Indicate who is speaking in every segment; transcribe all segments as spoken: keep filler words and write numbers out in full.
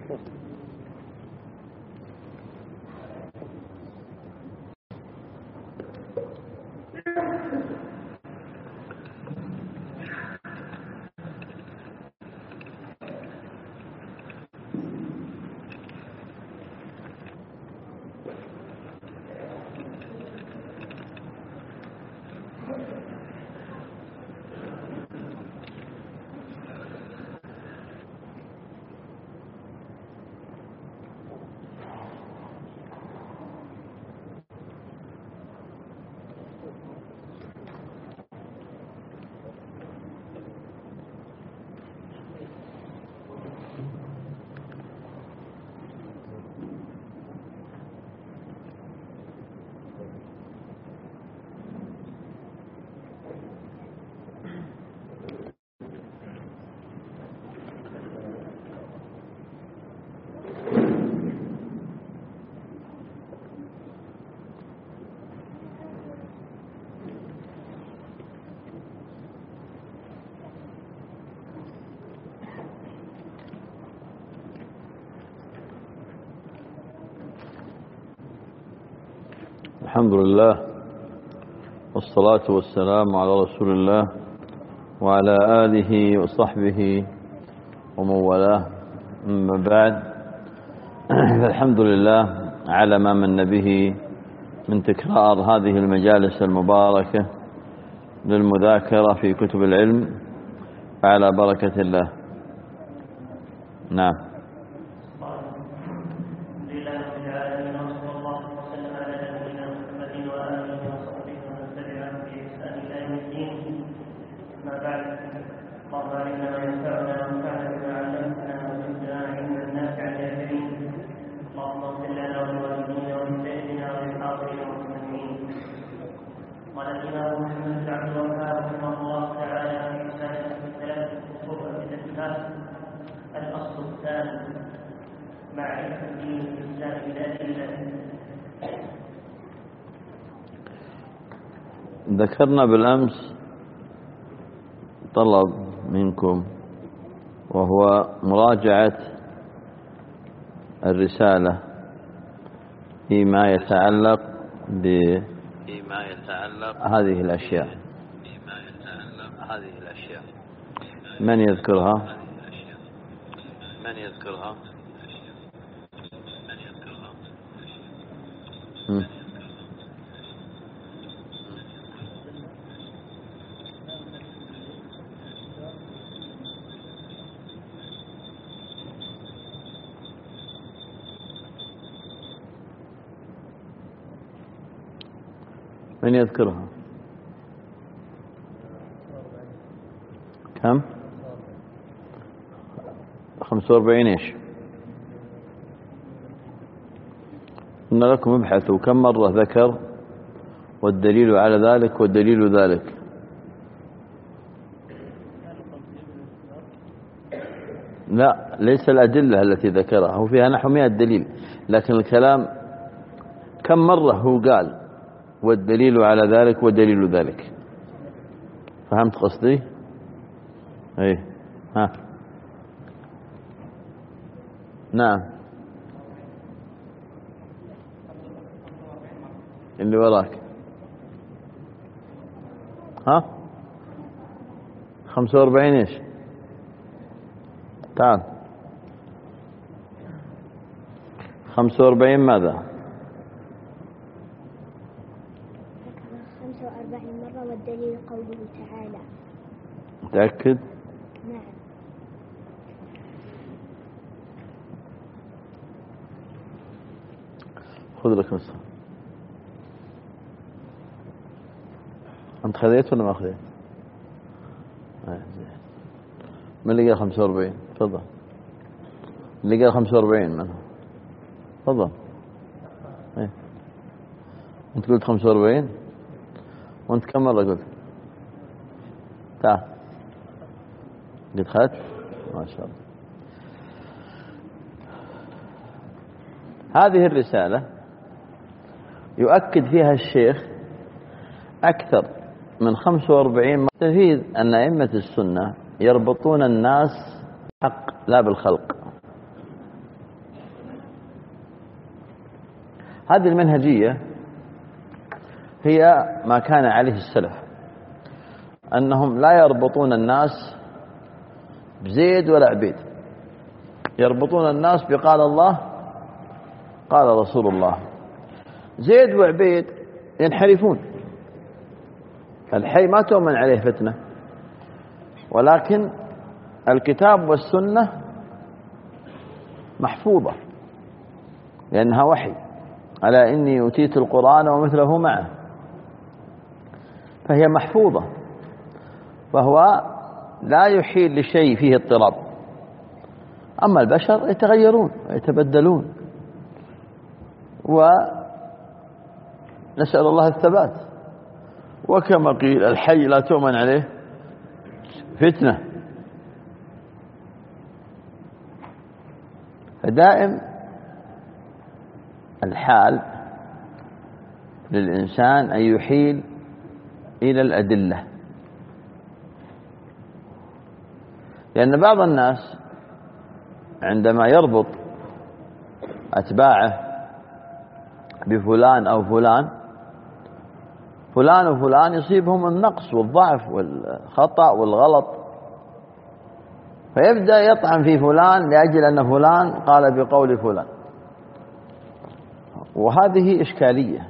Speaker 1: الحمد لله والصلاة والسلام على رسول الله وعلى آله وصحبه ومن والاه. أما بعد، فالحمد لله على ما من به من تكرار هذه المجالس المباركة للمذاكرة في كتب العلم على بركة الله. نعم. ذكرنا بالأمس طلب منكم وهو مراجعة الرسالة فيما يتعلق بهذه الأشياء. من يذكرها؟ من يذكرها؟ من يذكرها؟ كم؟ خمسة وأربعين. إيش قلنا لكم؟ ابحثوا كم مرة ذكر والدليل على ذلك والدليل ذلك. لا، ليس الأدلة التي ذكرها، هو فيها نحو مئة دليل، لكن الكلام كم مرة هو قال والدليل على ذلك والدليل ذلك. فهمت قصدي؟ ايه. ها. نعم. اللي وراك. ها. خمسة وأربعين. ايش؟ تعال. خمسة وأربعين ماذا؟
Speaker 2: خمسة وأربعين مرة والدليل قوله تعالى.
Speaker 1: متأكد؟
Speaker 2: نعم.
Speaker 1: خذ لك نسخة. أنت خذيت ولا ما خذيت؟ من اللي قال خمسة وأربعين؟ تفضل. اللي قال خمسة وأربعين من هو؟ تفضل. ايه. أنت قلت خمسة وأربعين؟ وأنت كم مرة قلت؟ تعال. قد خدت؟ ما شاء الله. هذه الرسالة يؤكد فيها الشيخ أكثر من خمسة وأربعين مرة تفيد أن أئمة السنة يربطون الناس بالحق لا بالخلق. هذه المنهجية هي ما كان عليه السلف، أنهم لا يربطون الناس بزيد ولا عبيد، يربطون الناس بقال الله قال رسول الله. زيد وعبيد ينحرفون، الحي ما تؤمن عليه فتنة، ولكن الكتاب والسنة محفوظة لأنها وحي، ألا إني أوتيت القرآن ومثله معه، فهي محفوظة، فهو لا يحيل لشيء فيه اضطراب. أما البشر يتغيرون ويتبدلون، ونسأل الله الثبات. وكما قيل الحي لا تؤمن عليه فتنة. فدائم الحال للإنسان أن يحيل إلى الأدلة، لأن بعض الناس عندما يربط أتباعه بفلان أو فلان، فلان وفلان يصيبهم النقص والضعف والخطأ والغلط، فيبدأ يطعن في فلان لأجل أن فلان قال بقول فلان، وهذه إشكالية.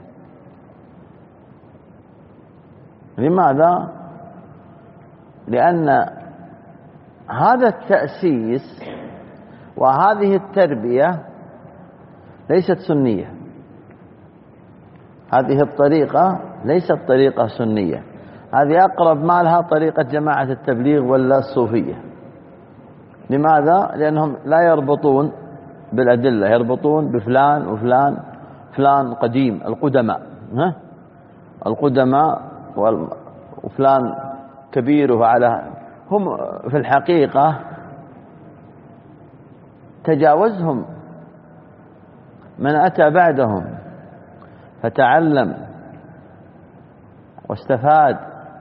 Speaker 1: لماذا؟ لأن هذا التأسيس وهذه التربية ليست سنية، هذه الطريقة ليست طريقة سنية، هذه أقرب ما لها طريقة جماعة التبليغ ولا الصوفية. لماذا؟ لأنهم لا يربطون بالأدلة، يربطون بفلان وفلان، فلان قديم القدماء، ها القدماء وفلان كبير وعلى، هم في الحقيقة تجاوزهم من أتى بعدهم فتعلم واستفاد،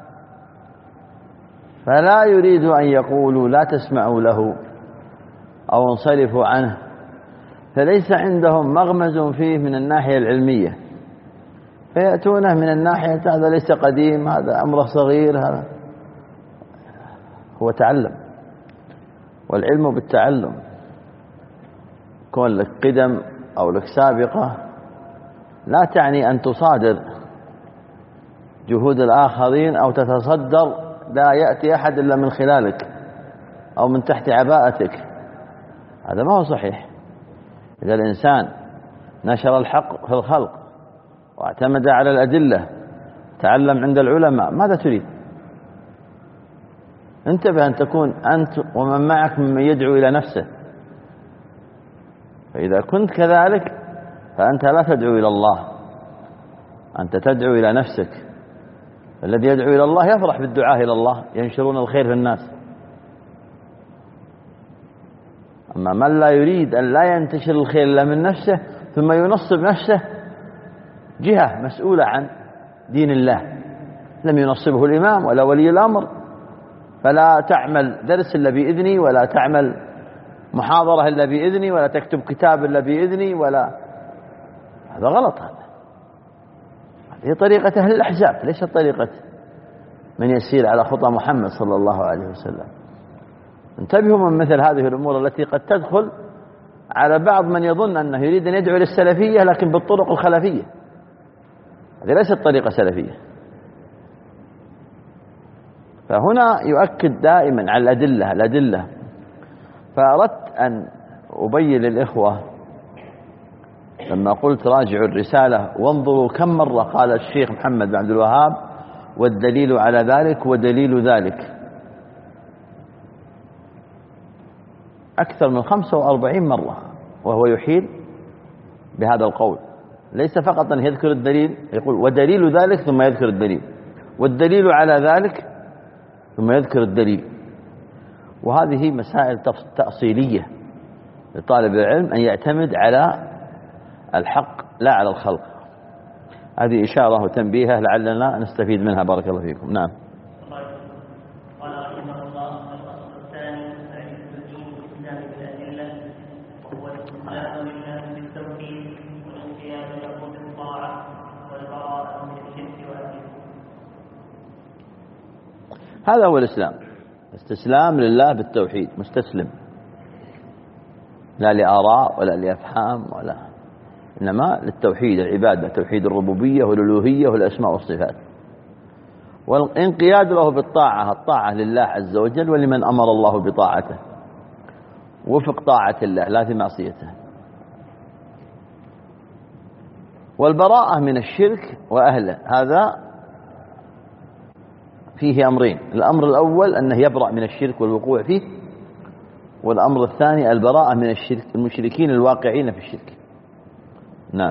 Speaker 1: فلا يريد أن يقولوا لا تسمعوا له أو انصرفوا عنه، فليس عندهم مغمز فيه من الناحية العلمية، فيأتونه من الناحية هذا ليس قديم، هذا أمره صغير، هذا هو تعلم، والعلم بالتعلم. كون لك قدم أو لك سابقة لا تعني أن تصادر جهود الآخرين أو تتصدر، لا يأتي أحد إلا من خلالك أو من تحت عباءتك، هذا ما هو صحيح. إذا الإنسان نشر الحق في الخلق واعتمد على الأدلة، تعلم عند العلماء، ماذا تريد؟ انتبه أن تكون أنت ومن معك ممن يدعو إلى نفسه، فإذا كنت كذلك فأنت لا تدعو إلى الله، أنت تدعو إلى نفسك. الذي يدعو إلى الله يفرح بالدعاء إلى الله، ينشرون الخير في الناس. أما من لا يريد أن لا ينتشر الخير إلا من نفسه، ثم ينصب نفسه جهة مسؤولة عن دين الله، لم ينصبه الإمام ولا ولي الأمر، فلا تعمل درس إلا بإذني، ولا تعمل محاضرة إلا بإذني، ولا تكتب كتاب إلا بإذني، ولا، هذا غلط. هذا هذه طريقة أهل الأحزاب، ليست طريقة من يسير على خطى محمد صلى الله عليه وسلم. انتبهوا من مثل هذه الأمور التي قد تدخل على بعض من يظن أنه يريد أن يدعو للسلفية لكن بالطرق الخلفية، هذه ليست طريقة سلفية. فهنا يؤكد دائما على الأدلة الأدلة. فأردت أن أبين للإخوة لما قلت راجعوا الرسالة وانظروا كم مرة قال الشيخ محمد بن عبد الوهاب والدليل على ذلك ودليل ذلك، أكثر من خمسة وأربعين مرة وهو يحيل بهذا القول، ليس فقط أن يذكر الدليل، يقول ودليل ذلك ثم يذكر الدليل، والدليل على ذلك ثم يذكر الدليل. وهذه مسائل تأصيلية لطالب العلم أن يعتمد على الحق لا على الخلق. هذه إشارة وتنبيهة لعلنا نستفيد منها، بارك الله فيكم. نعم.
Speaker 3: قال رحمه الله: الفصل الثاني تعريف وجوب الإسلام بالأدلة، وهو الاستسلام لله بالتوحيد والانقياد له
Speaker 1: هذا هو الإسلام، استسلام لله بالتوحيد، مستسلم، لا لآراء ولا لأفهام ولا، إنما للتوحيد، العبادة، توحيد الربوبية والألوهية والأسماء والصفات، والانقياد له بالطاعة، الطاعة لله عز وجل ولمن أمر الله بطاعته وفق طاعة الله لا في معصيته. والبراءة من الشرك وأهله، هذا فيه أمرين، الأمر الأول أنه يبرأ من الشرك والوقوع فيه، والأمر الثاني البراءة من الشرك، المشركين الواقعين في الشرك. نعم.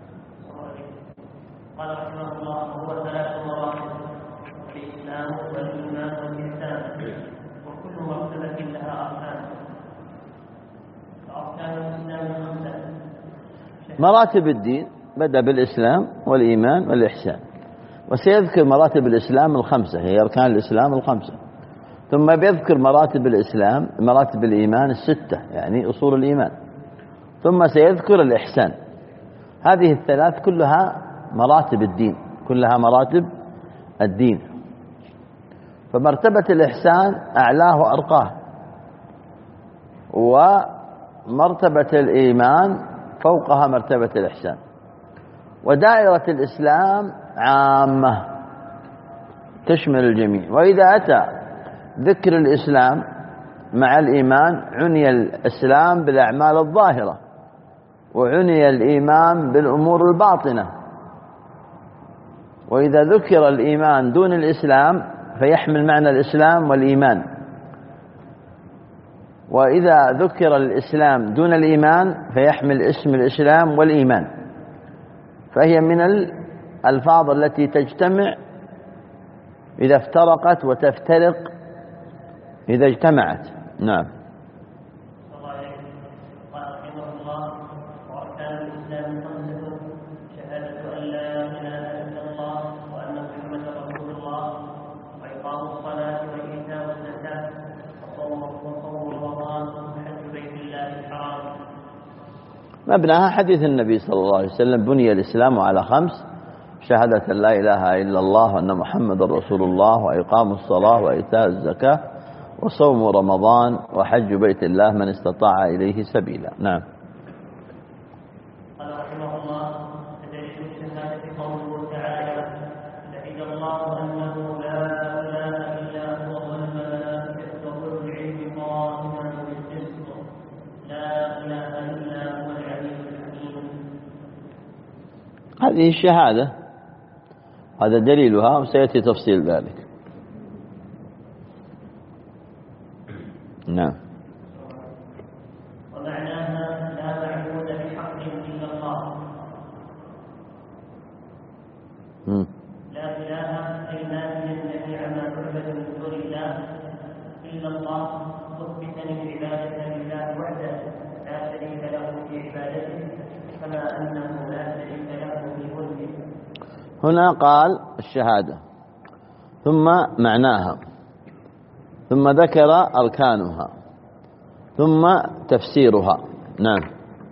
Speaker 3: قال رحمه الله: هو ثلاث مراتب: الإسلام والإيمان والإحسان، وكل مرتبة لها أركان. فأركان الإسلام خمسة.
Speaker 1: مراتب الدين بدأ بالإسلام والإيمان والإحسان، وسيذكر مراتب الإسلام الخمسة، هي أركان الإسلام الخمسة، ثم بيذكر مراتب الإسلام مراتب الإيمان الستة، يعني أصول الإيمان، ثم سيذكر الإحسان. هذه الثلاث كلها مراتب الدين، كلها مراتب الدين. فمرتبة الإحسان أعلاه وأرقاه، ومرتبة الإيمان فوقها مرتبة الإحسان، ودائرة الإسلام عامة تشمل الجميع. وإذا أتى ذكر الإسلام مع الإيمان عني الإسلام بالأعمال الظاهرة، وعني الإيمان بالأمور الباطنة. وإذا ذكر الإيمان دون الإسلام فيحمل معنى الإسلام والإيمان، وإذا ذكر الإسلام دون الإيمان فيحمل اسم الإسلام والإيمان، فهي من الألفاظ التي تجتمع إذا افترقت وتفترق إذا اجتمعت. نعم.
Speaker 3: قال رحمه الله: وأركان الإسلام خمسة: شهادة أن لا إله إلا الله وأن محمدا رسول الله، وإقام الصلاة وإيتاء الزكاة، وصوم رمضان، وحج بيت الله الحرام.
Speaker 1: مبناها حديث النبي صلى الله عليه وسلم: بني الإسلام على خمس: شهادة لا إله إلا الله وأن محمد رسول الله، وإقام الصلاة وإيتاء الزكاة، وصوم رمضان، وحج بيت الله من استطاع إليه سبيلا. نعم.
Speaker 3: قال رحمه الله: فدليل الشهادة قوله تعالى: شهد الله أنه لا إله إلا هو والملائكة وأولو العلم قائما بالقسط، لا إله إلا هو العلي الحكيم.
Speaker 1: هذه الشهادة، هذا دليلها وسيأتي تفصيل ذلك. نعم.
Speaker 3: ومعناها لا معبود بحق إلا الله.
Speaker 1: م.
Speaker 3: لا إله أي نافيا جميع ما يعبد من دون الله إلا الله، مثبتا العبادة لله وحده لا شريك له في عبادته، كما أنه لا شريك له في ملكه.
Speaker 1: هنا قال الشهادة ثم معناها، ثم ذكر أركانها، ثم تفسيرها. نعم.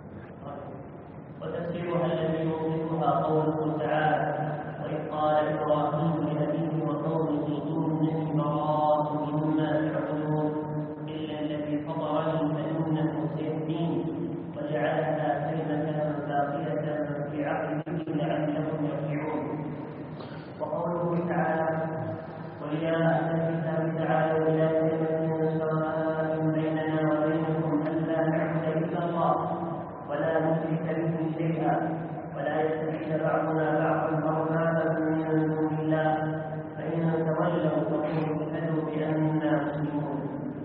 Speaker 3: وتفسيرها الذي يوضحها قوله تعالى: وإذ قال إبراهيم لأبيه وقومه إنني براء مما تعبدون إلا الذي فطرني فإنه سيهدين، وجعلها كلمة باقية في عقله لعلهم يرجعون. وقوله تعالى: قل يا أهل الكتاب تعالوا إلى كلمة سواء بيننا وبينكم ألا نعبد إلا الله ولا نشرك به شيئا ولا يتخذ بعضنا بعضا أربابا من دون الله، فإن تولوا فقولوا اشهدوا بأننا مسلمون.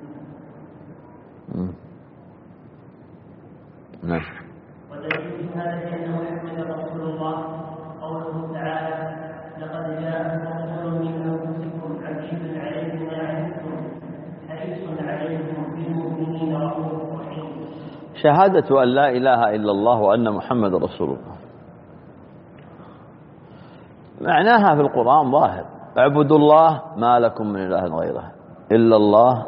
Speaker 1: نعم.
Speaker 3: ودليل هذا أن محمد رسول الله قوله تعالى: لقد جاءكم رسول من أنفسكم عزيز عليه ما عنتم حريص عليكم بالمؤمنين رؤوف رحيم.
Speaker 1: شهادة أن لا إله إلا الله وأن محمد رسول الله معناها في القرآن ظاهر: اعبدوا الله ما لكم من إله غيره إلا الله،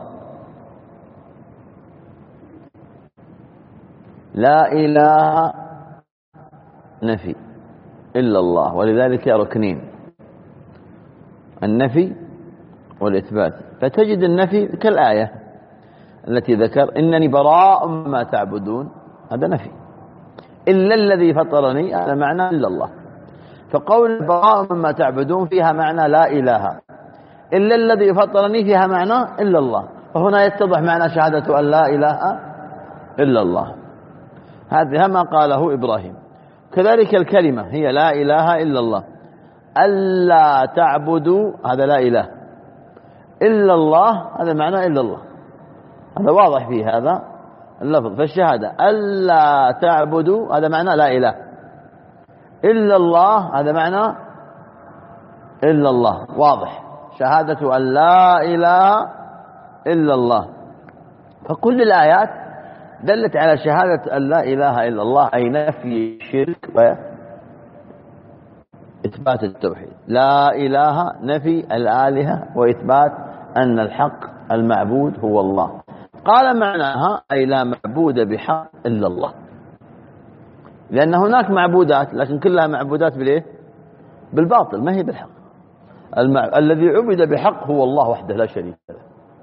Speaker 1: لا إله نفي إلا الله، ولذلك ركنين: النفي والإثبات، فتجد النفي كالآية التي ذكر إنني براء مما تعبدون، هذا نفي. إلا الذي فطرني هذا معنى إلا الله. فقول براء مما تعبدون فيها معنى لا إله، إلا الذي فطرني فيها معنى إلا الله. فهنا يتضح معنى شهادة أن لا إله إلا الله، هذا ما قاله إبراهيم. كذلك الكلمة هي لا إله إلا الله. ألا تعبدوا هذا لا إله، إلا الله هذا معنى إلا الله، هذا واضح فيه هذا اللفظ. فالشهادة ألا تعبدوا هذا معنى لا إله، إلا الله هذا معنى إلا الله، واضح. شهادة أن لا إله إلا الله. فكل الآيات دلت على شهادة أن لا إله إلا الله، أي نفي الشرك وإثبات التوحيد. لا إله نفي الآلهة وإثبات أن الحق المعبود هو الله. قال معناها أي لا معبود بحق إلا الله، لأن هناك معبودات لكن كلها معبودات بالإيه؟ بالباطل، ما هي بالحق. المع... الذي عبد بحق هو الله وحده لا شريك له.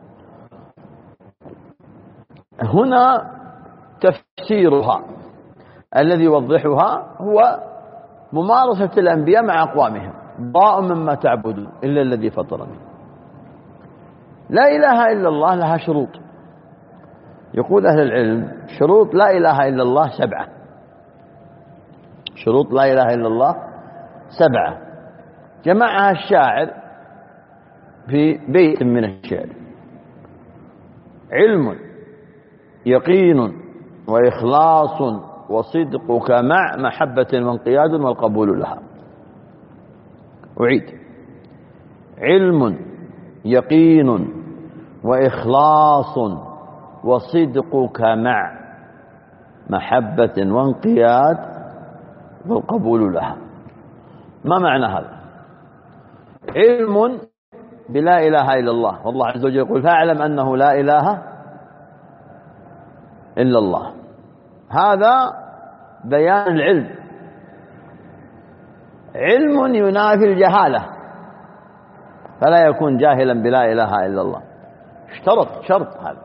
Speaker 1: هنا تفسيرها الذي يوضحها هو ممارسة الأنبياء مع أقوامهم. براء مما تعبدون إلا الذي فطرني. لا إله إلا الله لها شروط. يقول أهل العلم شروط لا إله إلا الله سبعة. شروط لا إله إلا الله سبعة جمعها الشاعر في بيت من الشعر: علم، يقين، وإخلاص، وصدقك مع محبة وانقياد والقبول لها. أعيد: علم، يقين، وإخلاص، وصدقك مع محبة وانقياد والقبول لها. ما معنى هذا؟ علم بلا إله إلا الله، والله عز وجل يقول: فاعلم أنه لا إله إلا الله. هذا بيان العلم. علم ينافي الجهالة، فلا يكون جاهلا بلا إله إلا الله. اشترط شرط هذا،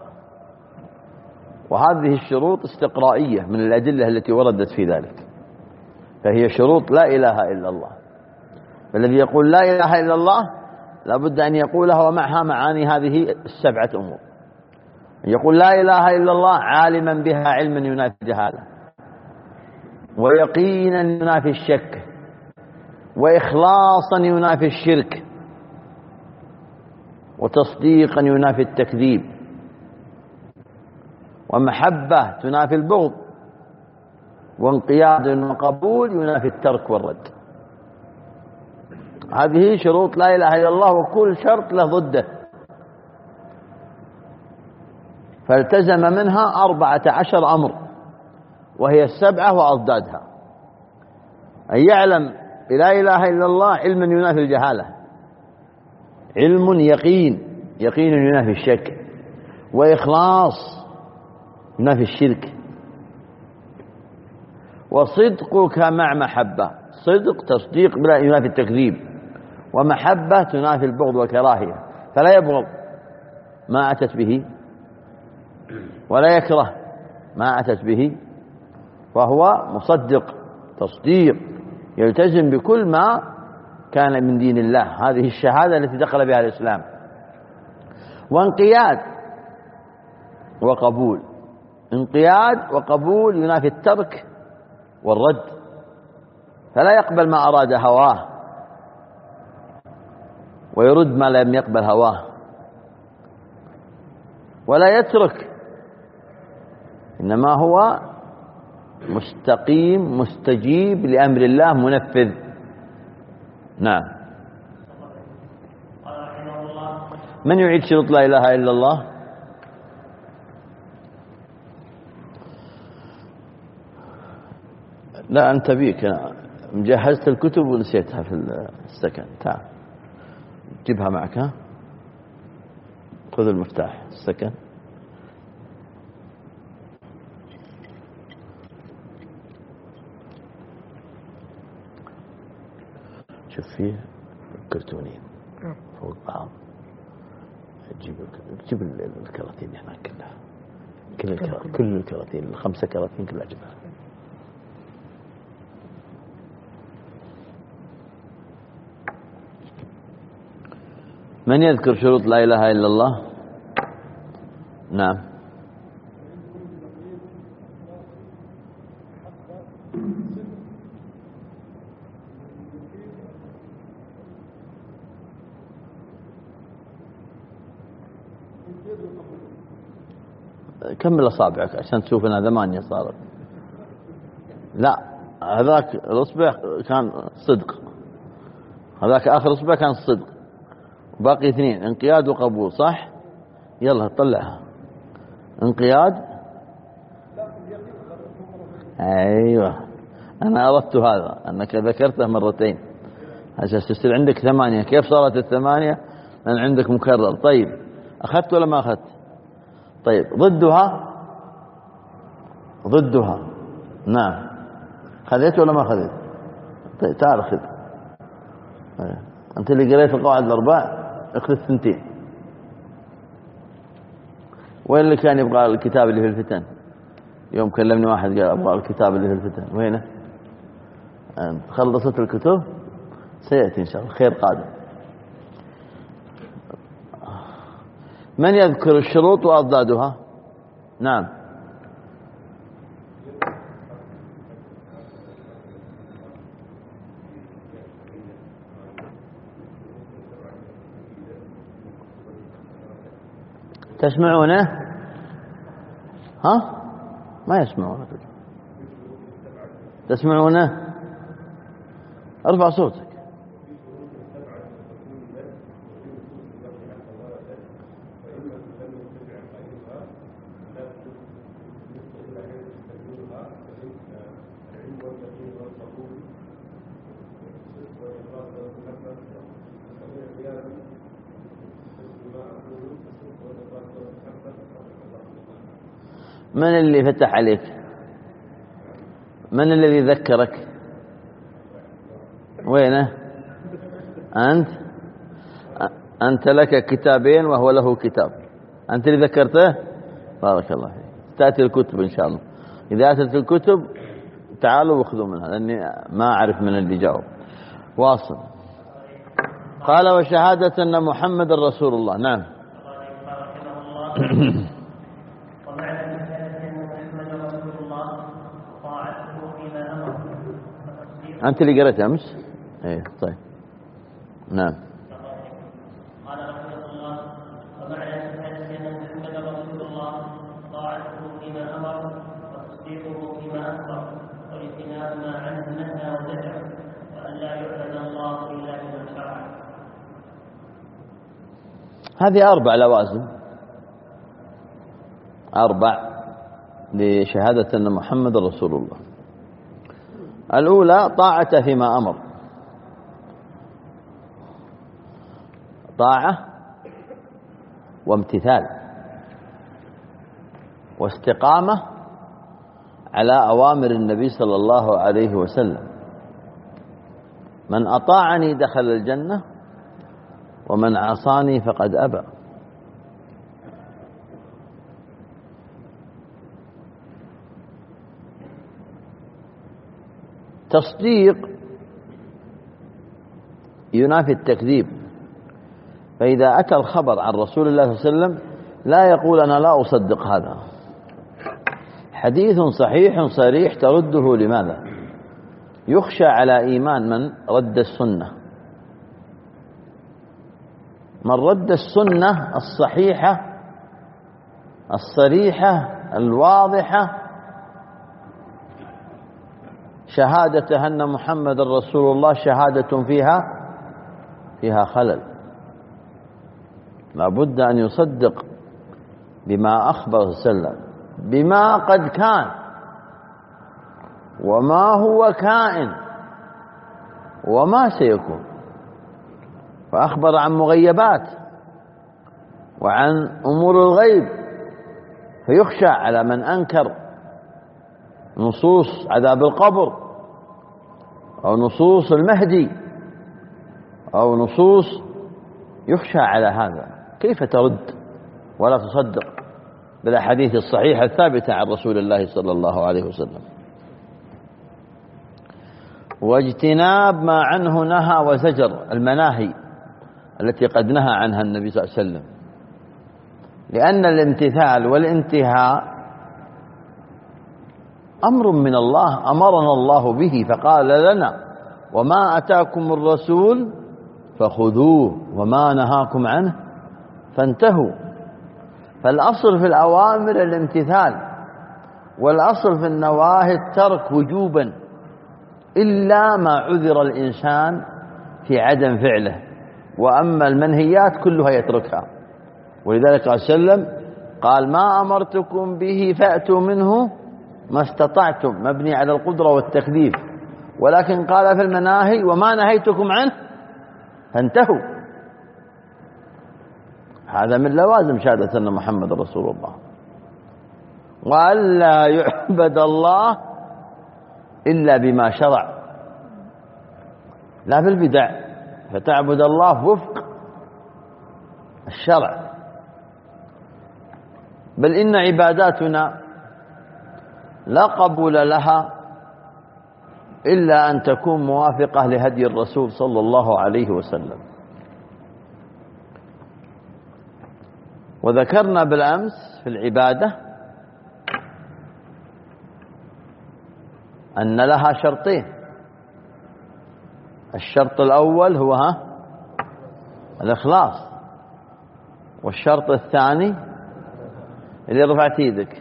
Speaker 1: وهذه الشروط استقرائية من الأدلة التي وردت في ذلك، فهي شروط لا إله إلا الله. فالذي يقول لا إله إلا الله لابد أن يقولها ومعها معاني هذه السبعة أمور. يقول لا إله إلا الله عالما بها علما ينافي الجهالة، ويقينا ينافي الشك، وإخلاصا ينافي الشرك، وتصديقا ينافي التكذيب، ومحبة تنافي البغض، وانقياد وقبول ينافي الترك والرد. هذه شروط لا إله إلا الله، وكل شرط له ضده، فالتزم منها أربعة عشر أمر، وهي السبعة وأضدادها. أن يعلم لا إله إلا الله علما ينافي الجهالة، علم يقين، يقين ينافي الشك، وإخلاص ينافي الشرك، وصدقك مع محبة، صدق تصديق بلا ينافي التكذيب، ومحبة تنافي البغض والكراهية، فلا يبغض ما أتت به ولا يكره ما أتت به، وهو مصدق تصديق يلتزم بكل ما كان من دين الله. هذه الشهادة التي دخل بها الإسلام. وانقياد وقبول، انقياد وقبول ينافي الترك والرد، فلا يقبل ما أراد هواه ويرد ما لم يقبل هواه، ولا يترك، إنما هو مستقيم مستجيب لأمر الله منفذ. نعم. من يعيد شروط لا إله إلا الله؟ لا أنت بيك، أنا مجهزت الكتب ونسيتها في السكن. تعال جيبها معك. ها، خذ المفتاح السكن. شوف فيه كرتونين فوق بعض، جيب جيب الكراتين هناك كلها، كل الكراتين كل الكراتين الخمسة كراتين كلها جبها. من يذكر شروط لا إله إلا الله؟ نعم. كمل أصابعك عشان تشوف أنها ثمانية صارت. لا هذاك الأصبع كان صدق، هذاك آخر أصبع كان صدق، باقي اثنين انقياد وقبول، صح؟ يلا طلعها. انقياد، أيوة أنا أردت هذا أنك ذكرته مرتين عشان تصير عندك ثمانية. كيف صارت الثمانية؟ لأن عندك مكرر. طيب أخذت ولا ما أخذت؟ طيب ضدها، ضدها نعم، خذيت ولا ما خذيت؟ طيب تعال خذ. طيب. أنت اللي قريت القواعد الأربع اخذ الثنتين. وين اللي كان يبغى الكتاب اللي في الفتن؟ يوم كلمني واحد قال أبغى الكتاب اللي في الفتن، وينه؟ خلصت الكتب؟ سيأتي إن شاء الله، خير قادم. من يذكر الشروط وأضدادها؟ نعم. تسمعونه؟ ها؟ ما يسمعونه. تسمعونه؟ ارفع صوتك. من اللي فتح عليك؟ من الذي ذكرك؟ وينه؟ أنت؟ أنت لك كتابين وهو له كتاب، أنت اللي ذكرته؟ بارك الله فيك. تأتي الكتب إن شاء الله. إذا أتت الكتب تعالوا واخذوا منها، لأني ما أعرف من اللي جاوب. واصل. قال وشهادة أن محمد رسول الله. نعم. أنت اللي قرأت أمس؟ إيه طيب. نعم.
Speaker 3: قال رحمه الله ومعنى شهادة أن محمدا رسول الله طاعته فيما أمر وتصديقه فيما أخبر واجتناب ما عنه نهى وزجر وأن لا يعبد الله إلا بما شرع.
Speaker 1: هذه أربع لوازم، أربع لشهادة أن محمد رسول الله. الأولى طاعة فيما أمر، طاعة وامتثال واستقامة على أوامر النبي صلى الله عليه وسلم. من أطاعني دخل الجنة ومن عصاني فقد أبى. تصديق ينافي التكذيب، فإذا أتى الخبر عن رسول الله صلى الله عليه وسلم لا يقول أنا لا أصدق هذا، حديث صحيح صريح ترده. لماذا؟ يخشى على إيمان من رد السنة. من رد السنة الصحيحة الصريحة الواضحة شهادة أن محمد رسول الله شهادة فيها فيها خلل. لا بد أن يصدق بما أخبر صلى الله عليه وسلم، بما قد كان وما هو كائن وما سيكون. فأخبر عن مغيبات وعن أمور الغيب، فيخشى على من أنكر نصوص عذاب القبر أو نصوص المهدي أو نصوص، يخشى على هذا. كيف ترد ولا تصدق بالأحاديث الصحيحة الثابتة عن رسول الله صلى الله عليه وسلم؟ واجتناب ما عنه نهى وزجر، المناهي التي قد نهى عنها النبي صلى الله عليه وسلم، لأن الامتثال والانتهاء أمر من الله أمرنا الله به، فقال لنا: وما أتاكم الرسول فخذوه وما نهاكم عنه فانتهوا. فالأصل في الأوامر الامتثال، والأصل في النواهي الترك وجوبا، إلا ما عذر الإنسان في عدم فعله، وأما المنهيات كلها يتركها. ولذلك قال صلى الله عليه وسلم قال: ما أمرتكم به فأتوا منه ما استطعتم، مبني على القدرة والتكليف، ولكن قال في المناهي: وما نهيتكم عنه فانتهوا. هذا من لوازم شهادة أن محمد رسول الله. وألا يعبد الله إلا بما شرع، لا بالبدع، فتعبد الله وفق الشرع. بل إن عباداتنا لا قبول لها إلا أن تكون موافقة لهدي الرسول صلى الله عليه وسلم. وذكرنا بالأمس في العبادة أن لها شرطين. الشرط الأول هو ها الإخلاص، والشرط الثاني اللي رفعت يدك.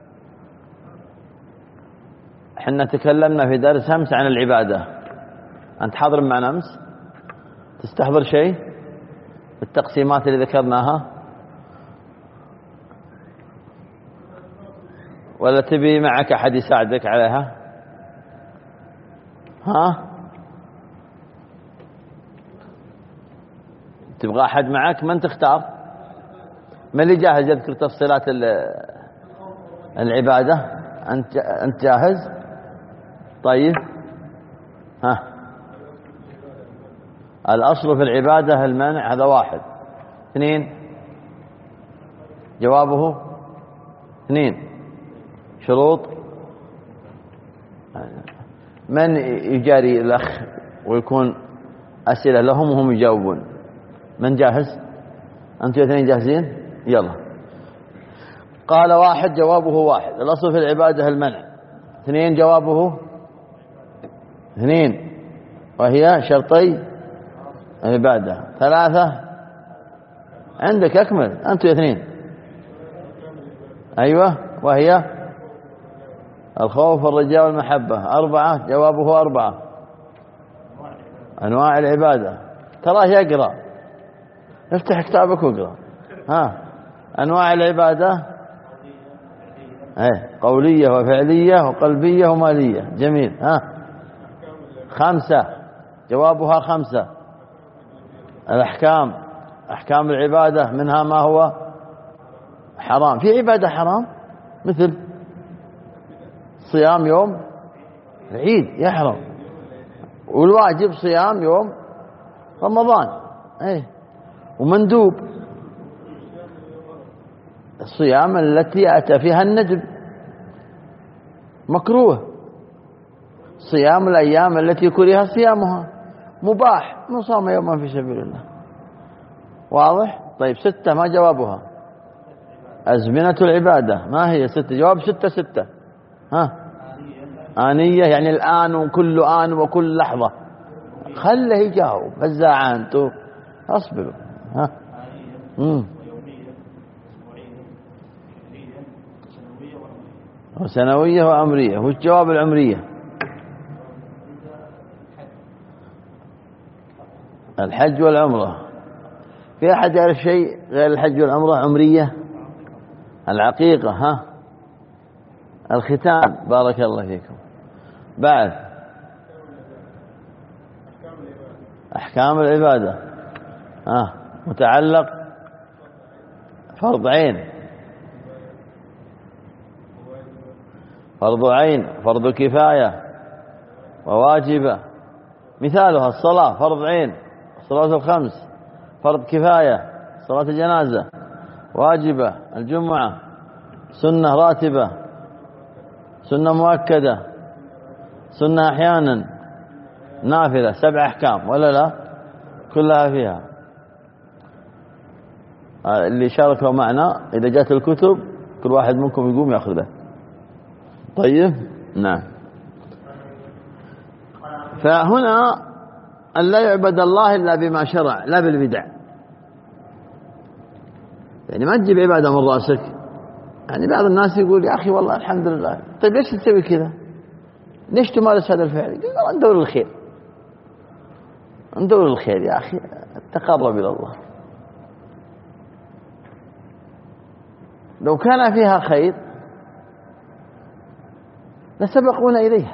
Speaker 1: احنا تكلمنا في درس أمس عن العبادة، أنت حاضر معنا أمس؟ تستحضر شيء التقسيمات اللي ذكرناها ولا تبي معك أحد يساعدك عليها؟ ها؟ تبغى أحد معك؟ من تختار؟ من اللي جاهز يذكر تفصيلات العبادة؟ أنت أنت جاهز؟ طيب، ها. الأصل في العبادة المنع، هذا واحد. اثنين، جوابه اثنين. شروط، من يجاري الأخ ويكون أسئلة لهم وهم يجاوبون؟ من جاهز؟ أنتوا اثنين جاهزين؟ يلا. قال واحد جوابه واحد، الأصل في العبادة المنع. اثنين جوابه اثنين، وهي شرطي العبادة. ثلاثة عندك، أكمل أنتوا اثنين. أيوة، وهي الخوف والرجاء والمحبة. أربعة جوابه أربعة، أنواع العبادة. تراه يقرأ، افتح كتابك واقرأ. ها، أنواع العبادة ايه قولية وفعلية وقلبية ومالية. جميل. ها، خمسة جوابها خمسة. الأحكام، أحكام العبادة، منها ما هو حرام. في عبادة حرام مثل صيام يوم العيد يحرم، والواجب صيام يوم رمضان. ايه، ومندوب الصيام التي أتى فيها الندب، مكروه صيام الأيام التي كره صيامها، مباح من صام يوما في سبيل الله. واضح؟ طيب، ستة ما جوابها؟ أزمنة العبادة ما هي؟ ستة جواب ستة ستة. ها، آنية يعني الآن وكل آن وكل لحظة. خله يجاوب، فزاع أنتوا أصبروا. ها، امم وسنوية وعمرية. وش جواب العمرية؟ الحج والعمرة. في أحد يعرف شيء غير الحج والعمرة؟ عمرية، العقيقة، ها، الختان. بارك الله فيكم. بعد أحكام العبادة، ها، متعلق فرض عين، فرض عين، فرض كفاية، وواجبة. مثالها الصلاة فرض عين، الصلاة الخمس فرض كفاية، صلاة الجنازة واجبة، الجمعة سنة راتبة، سنة مؤكدة، سنة أحيانا، نافلة، سبع أحكام ولا لا؟ كلها فيها. اللي شاركوا معنا إذا جاءت الكتب كل واحد منكم يقوم يأخذ له. طيب نعم. فهنا أن لا يعبد الله إلا بما شرع لا بالبدع. يعني ما تجيب عبادة من رأسك. يعني بعض الناس يقول يا أخي والله الحمد لله، طيب ليش تسوي كذا؟ ليش تمارس هذا الفعل؟ يقول ندور الخير، ندور الخير يا أخي، تقرب إلى الله. لو كان فيها خير لسبقونا إليها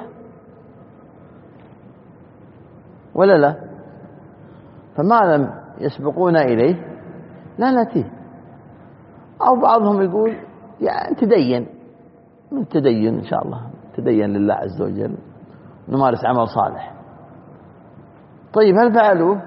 Speaker 1: ولا لا؟ فما لم يسبقونا إليه لا نأتيه. أو بعضهم يقول يعني تدين، من تدين إن شاء الله تدين لله عز وجل، نمارس عمل صالح. طيب هل فعلوه؟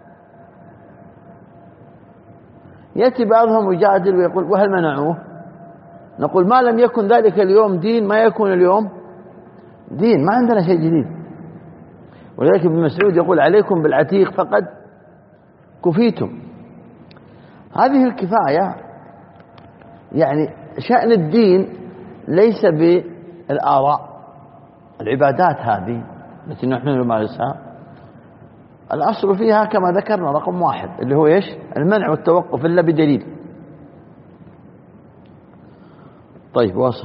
Speaker 1: يأتي بعضهم ويجادل ويقول وهل منعوه؟ نقول ما لم يكن ذلك اليوم دين ما يكون اليوم دين، ما عندنا شيء جديد. ولذلك ابن مسعود يقول عليكم بالعتيق فقد كفيتم. هذه الكفاية يعني شأن الدين ليس بالآراء. العبادات هذه التي نحن نمارسها الأصل فيها كما ذكرنا رقم واحد اللي هو إيش؟ المنع والتوقف إلا بدليل. طيب واصل.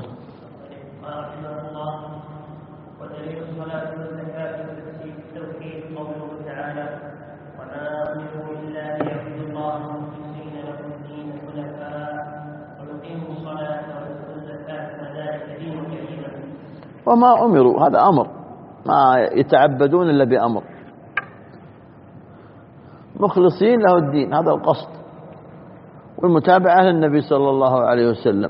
Speaker 3: ودليل الصلاة والزكاة والتوحيد قوله تعالى وما أمروا إلا ليعبدوا الله مخلصين له الدين حنفاء ويقيموا الصلاة ويؤتوا الزكاة وذلك دين القيمة.
Speaker 1: وما أمروا هذا أمر، ما يتعبدون إلا بأمر، مخلصين له الدين هذا القصد، والمتابعة للنبي صلى الله عليه وسلم،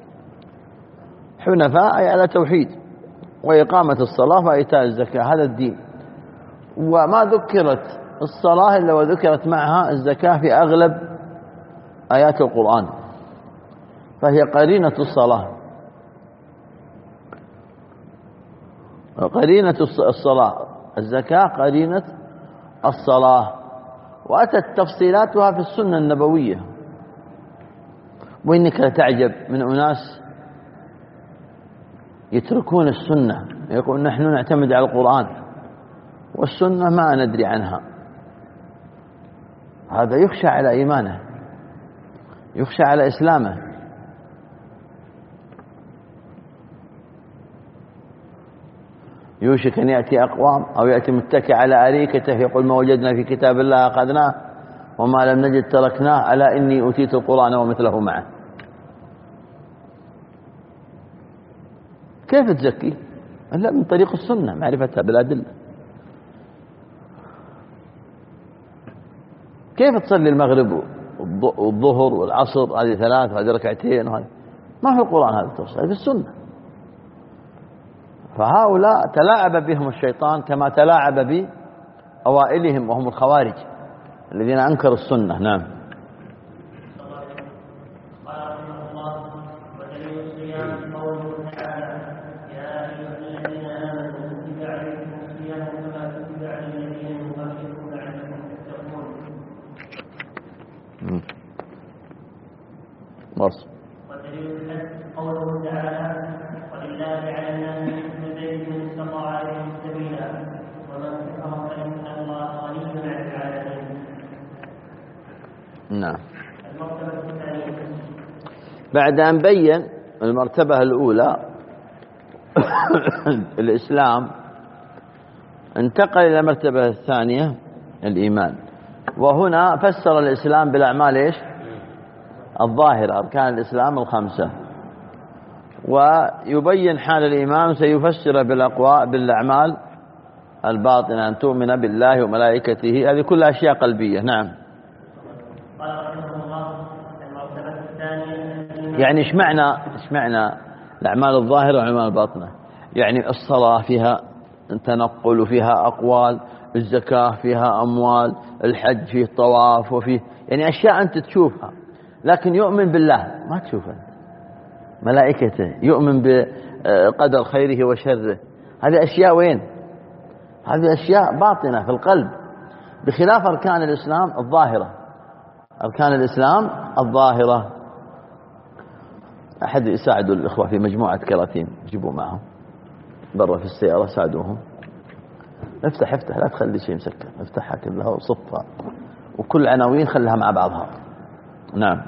Speaker 1: حنفاء أي على توحيد، وإقامة الصلاة وإيتاء الزكاة هذا الدين. وما ذكرت الصلاة إلا وذكرت معها الزكاة في أغلب آيات القرآن، فهي قرينة الصلاة، قرينة الصلاة، الزكاة قرينة الصلاة، وأتت تفصيلاتها في السنة النبوية. وإنك لتعجب من أناس يتركون السنة، يقول نحن نعتمد على القرآن والسنة ما ندري عنها. هذا يخشى على إيمانه، يخشى على إسلامه. يوشك أن يأتي أقوام أو يأتي متكئ على أريكته يقول ما وجدنا في كتاب الله أخذناه وما لم نجد تركناه ألا إني أوتيت القرآن ومثله معه. كيف تزكي؟ إلا من طريق السنة، معرفتها بالأدلة. كيف تصلي المغرب والظهر والعصر هذه ثلاث وهذه ركعتين وهذه ما في القرآن، هذا توصل في السنة. فهؤلاء تلاعب بهم الشيطان كما تلاعب بأوائلهم وهم الخوارج الذين أنكروا السنة. نعم.
Speaker 3: ودليل الحج قوله تعالى ولله على الناس حج البيت من استطاع اليه سبيلا ومن كفر فان الله غني عن العالمين.
Speaker 1: نعم.
Speaker 3: المرتبة الثانية
Speaker 1: بعد أن بين المرتبة الأولى الإسلام انتقل إلى المرتبة الثانية الإيمان، وهنا فسر الإسلام بالأعمال إيش؟ الظاهرة، أركان الإسلام الخمسة، ويبين حال الإيمان سيفسر بالأقوال بالأعمال الباطنة، أن تؤمن بالله وملائكته، هذه كلها أشياء قلبية. نعم. يعني إيش معنى إيش معنى الأعمال الظاهرة والأعمال الباطنة؟ يعني الصلاة فيها تنقل وفيها أقوال، الزكاة فيها أموال، الحج فيه طواف وفيه يعني أشياء أنت تشوفها، لكن يؤمن بالله ما تشوفه، ملائكته، يؤمن بقدر خيره وشره. هذه أشياء وين؟ هذه أشياء باطنة في القلب، بخلاف أركان الإسلام الظاهرة. أركان الإسلام الظاهرة. أحد يساعدوا الإخوة في مجموعة كراتين، جيبوا معهم برا في السيارة، ساعدوهم. افتح افتح لا تخلي شيء مسكر، افتحها كلها وصفها، وكل عناوين خلها مع بعضها. نعم.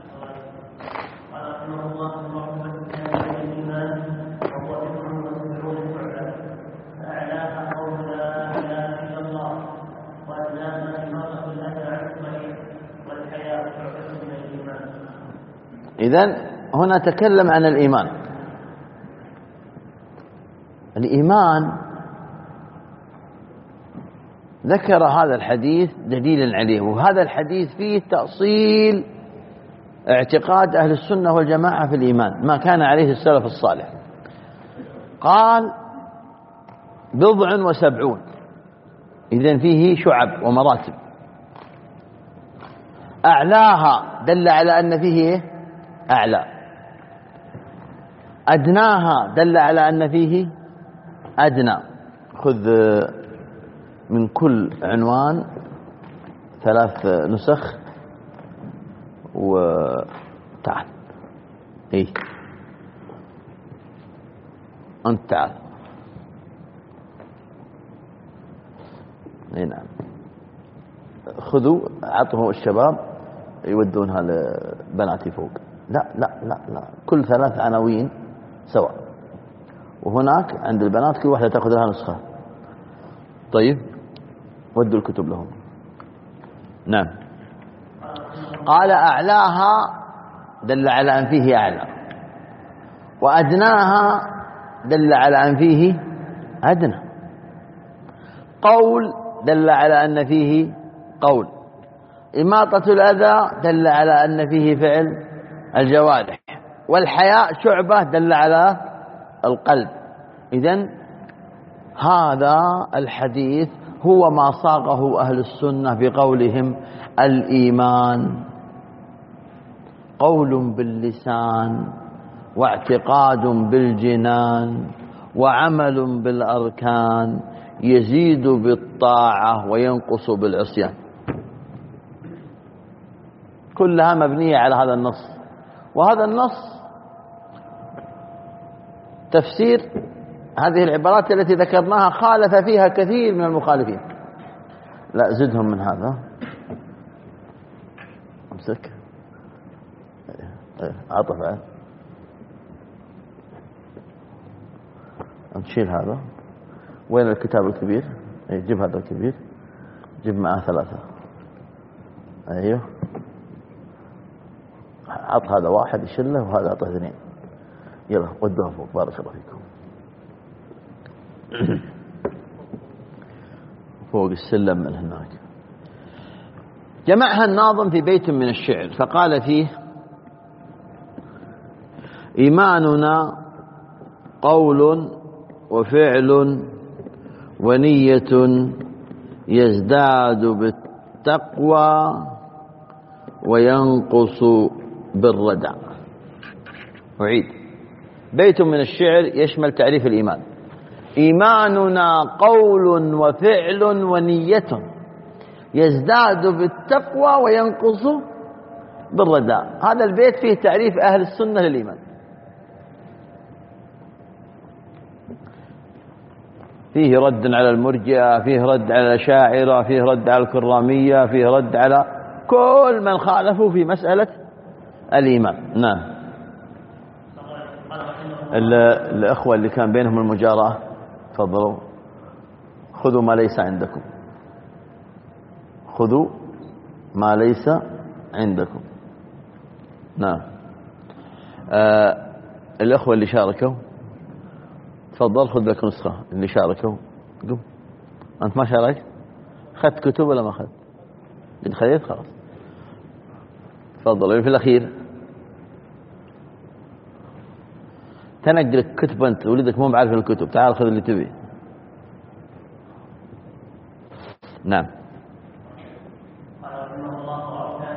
Speaker 1: إذن هنا تكلم عن الإيمان. الإيمان ذكر هذا الحديث دليلا عليه، وهذا الحديث فيه تأصيل اعتقاد أهل السنة والجماعة في الإيمان، ما كان عليه السلف الصالح. قال بضع وسبعون، إذن فيه شعب ومراتب. أعلاها دل على أن فيه أعلى، أدناها دل على أن فيه أدنى. خذ من كل عنوان ثلاث نسخ وتعال. إيه أنت تعال. إيه نعم. خذوا عطوا الشباب يودونها لبناتي فوق. لا لا لا لا، كل ثلاث عناوين سواء، وهناك عند البنات كل واحدة تأخذ لها نسخة. طيب ودوا الكتب لهم. نعم. قال أعلاها دل على أن فيه أعلى، وأدناها دل على أن فيه أدنى. قول دل على أن فيه قول. إماطة الأذى دل على أن فيه فعل الجوارح. والحياء شعبة دل على القلب. إذن هذا الحديث هو ما صاغه أهل السنة بقولهم الإيمان قول باللسان واعتقاد بالجنان وعمل بالأركان يزيد بالطاعة وينقص بالعصيان. كلها مبنية على هذا النص. وهذا النص تفسير هذه العبارات التي ذكرناها خالف فيها كثير من المخالفين. لا زدهم من هذا، امسك عطف عاد، نشيل هذا. وين الكتاب الكبير؟ جيب هذا الكبير، جيب معاه ثلاثة. ايوه، عط هذا واحد يشله وهذا عطه اثنين. يلا ودوها فوق. بارك الله فيكم. فوق السلم من هناك. جمعها الناظم في بيت من الشعر فقال فيه: إيماننا قول وفعل ونية يزداد بالتقوى وينقص بالردع. أعيد: بيت من الشعر يشمل تعريف الإيمان. إيماننا قول وفعل ونية يزداد بالتقوى وينقص بالردع. هذا البيت فيه تعريف أهل السنة للإيمان. فيه رد على المرجئة، فيه رد على الأشاعرة، فيه رد على الكرامية، فيه رد على كل من خالفوا في مسألة الإيمان. نعم. الأخوة اللي كان بينهم المجاراة تفضلوا، خذوا ما ليس عندكم، خذوا ما ليس عندكم. نعم. آه الأخوة اللي شاركوا تفضل خذ لك نسخة. اللي شاركوا قم. أنت ما شاركت؟ أخذت كتب ولا ما أخذت؟ إن خذيت خلاص تفضل. في الأخير تنقل كتب، أنت ولدك مو بعارف الكتب، تعال خذ اللي تبي. نعم.
Speaker 3: قال رحمه الله: وأركان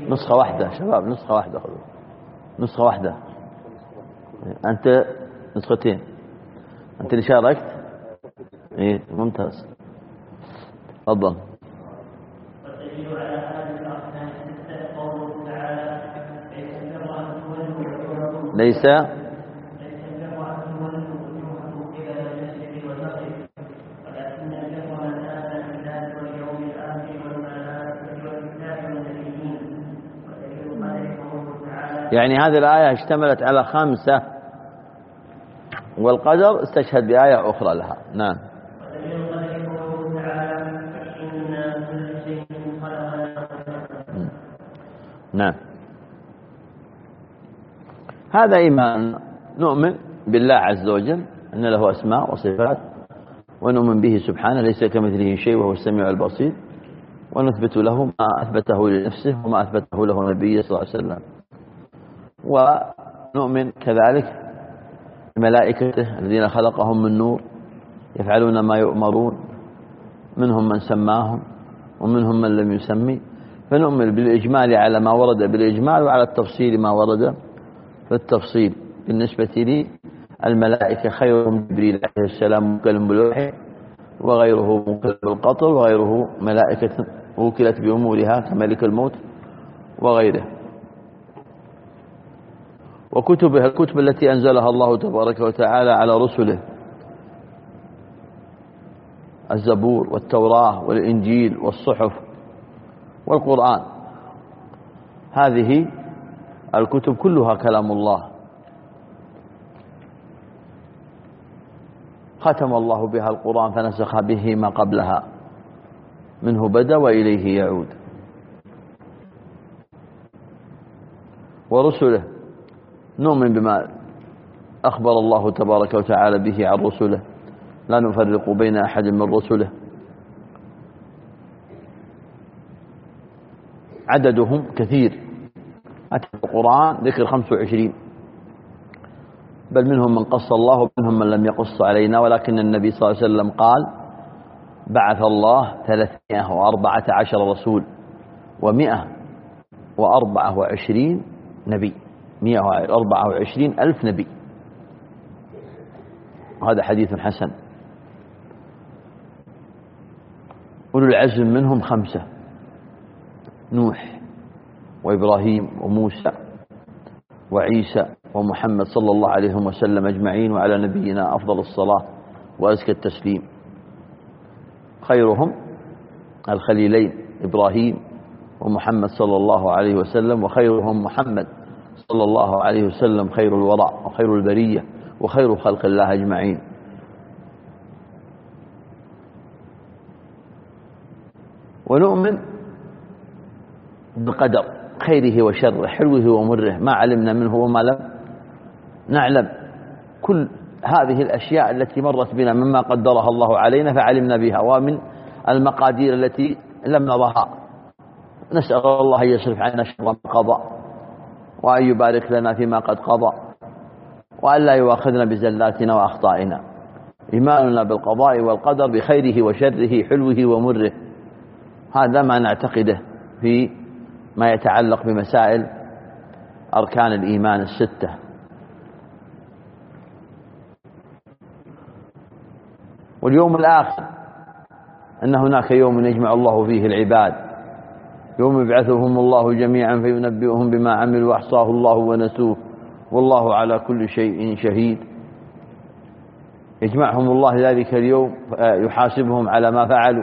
Speaker 1: نسخة واحدة شباب، نسخة واحدة خذوا، نسخة واحدة. أنت نسختين، أنت اللي شاركت. إيه ممتاز، تفضل.
Speaker 3: والدليل على هذه الأركان الستة قوله تعالى: ليس البر أن تولوا وجوهكم
Speaker 1: ليس
Speaker 3: ليس البر أن تولوا وجوهكم قبل المشرق والمغرب، ولكن البر من آمن بالله واليوم الآخر والملائكة والكتاب والنبيين. ودليل ذلك قوله تعالى:
Speaker 1: يعني هذه الآية اشتملت على خمسة، والقدر استشهد بآية أخرى لها. نعم.
Speaker 3: ودليل ذلك قوله تعالى: إنا كل شيء خلقناه.
Speaker 1: نعم. هذا إيمان، نؤمن بالله عز وجل أن له أسماء وصفات، ونؤمن به سبحانه ليس كمثله شيء وهو السميع البصير، ونثبت له ما أثبته لنفسه وما أثبته له النبي صلى الله عليه وسلم. ونؤمن كذلك بملائكته الذين خلقهم من نور يفعلون ما يؤمرون، منهم من سماهم ومنهم من لم يسمي. فنؤمن بالإجمال على ما ورد بالإجمال، وعلى التفصيل ما ورد بالتفصيل. بالنسبة لي الملائكة خيرهم جبريل عليه السلام مكلم بالوحي، وغيره مكلم بالقطر، وغيره ملائكة وكلت بأمورها كملك الموت وغيره. وكتبها الكتب التي أنزلها الله تبارك وتعالى على رسله، الزبور والتوراة والإنجيل والصحف والقرآن، هذه الكتب كلها كلام الله، ختم الله بها القرآن فنسخ به ما قبلها، منه بدأ وإليه يعود. ورسله نؤمن بما أخبر الله تبارك وتعالى به عن رسله، لا نفرق بين أحد من رسله. عددهم كثير، أتى القرآن ذكر خمس وعشرين، بل منهم من قص الله ومنهم من لم يقص علينا، ولكن النبي صلى الله عليه وسلم قال: بعث الله ثلاثمائة وأربعة عشر رسول ومئة وأربعة وعشرين نبي، مئة وأربعة وعشرين ألف نبي. هذا حديث حسن. أولو العزم منهم خمسة: نوح وإبراهيم وموسى وعيسى ومحمد صلى الله عليه وسلم أجمعين، وعلى نبينا أفضل الصلاة وأزكى التسليم. خيرهم الخليلين إبراهيم ومحمد صلى الله عليه وسلم، وخيرهم محمد صلى الله عليه وسلم، خير الورع وخير البرية وخير خلق الله أجمعين. ونؤمن بالقدر، خيره وشره، حلوه ومره، ما علمنا منه وما لم نعلم. كل هذه الأشياء التي مرت بنا مما قدرها الله علينا فعلمنا بها، ومن المقادير التي لم نرها. نسأل الله أن يصرف عنا شر ما قضى، وأن يبارك لنا فيما قد قضى، وأن لا يؤاخذنا بزلاتنا وأخطائنا. إيماننا بالقضاء والقدر بخيره وشره، حلوه ومره، هذا ما نعتقده في ما يتعلق بمسائل أركان الإيمان الستة. واليوم الآخر أن هناك يوم يجمع الله فيه العباد، يوم يبعثهم الله جميعا فينبئهم بما عملوا وأحصاه الله ونسوه، والله على كل شيء شهيد. يجمعهم الله ذلك اليوم يحاسبهم على ما فعلوا.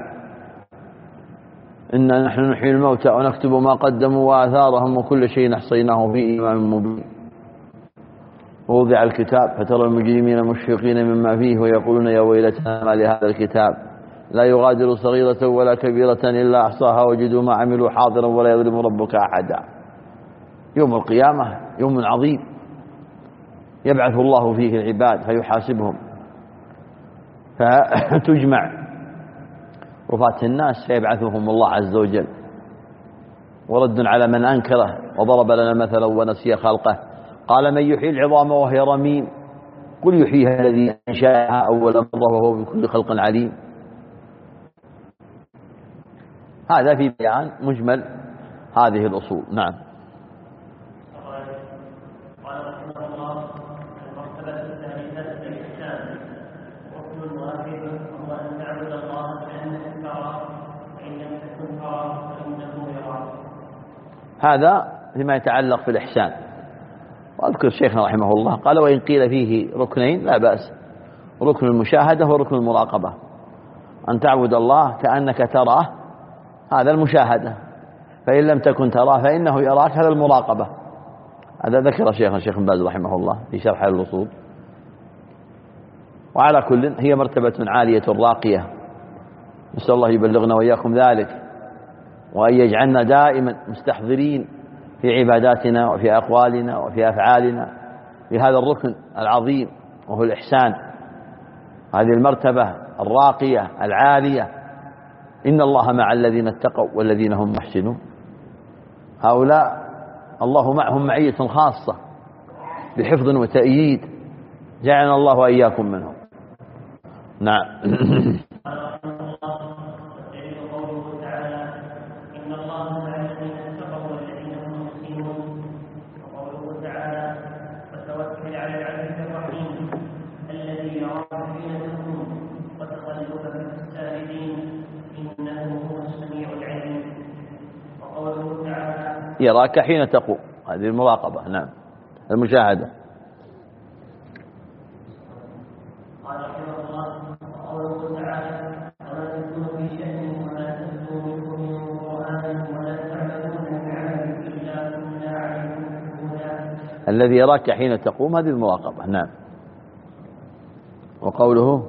Speaker 1: إنا نحن نحيي الموتى ونكتب ما قدموا وآثارهم وكل شيء أحصيناه في إمام مبين. ووضع الكتاب فترى المجرمين مشفقين مما فيه ويقولون يا ويلتنا ما لهذا الكتاب لا يغادر صغيرة ولا كبيرة إلا أحصاها وجدوا ما عملوا حاضرا ولا يظلم ربك أحدا. يوم القيامة يوم عظيم يبعث الله فيه العباد فيحاسبهم، فتجمع رفاة الناس فيبعثهم الله عز وجل. ورد على من أنكره وضرب لنا مثلا ونسي خلقه قال من يحيي العظام وهي رميم قل يحييها الذي أنشأها أول مرة وهو بكل خلق عليم. هذا في بيان مجمل هذه الأصول. نعم.
Speaker 3: قال رحمه الله: المرتبة الثالثة الإحسان، ركن واحد هو أن تعبد الله كأنك تراه، فإن لم تكن تراه فإنه يراك.
Speaker 1: هذا فيما يتعلق بالإحسان. وأذكر شيخنا رحمه الله قال: وإن قيل فيه ركنين لا بأس، ركن المشاهدة وركن المراقبة. أن تعبد الله كأنك تراه، هذا المشاهدة، فإن لم تكن تراه فإنه يراك، هذا المراقبة. هذا ذكر شيخنا الشيخ بن باز رحمه الله في شرح الأصول. وعلى كل هي مرتبة عالية راقية، نسأل الله يبلغنا وإياكم ذلك، وأن يجعلنا دائما مستحضرين في عباداتنا وفي أقوالنا وفي أفعالنا بهذا الركن العظيم وهو الإحسان، هذه المرتبة الراقية العالية. إن الله مع الذين اتقوا والذين هم محسنون. هؤلاء الله معهم معية خاصة بحفظ وتأييد، جعلنا الله وإياكم منهم. نعم. يراك حين تقوم، هذه المراقبة. نعم، المشاهدة.
Speaker 3: قال رحمه الله: وقوله تعالى: وما تكون في شأن وما تتلو منه من قرآن ولا تعملون من عمل إلا كنا عليكم شهودا.
Speaker 1: الذي يراك حين تقوم، هذه المراقبة. نعم. وقوله: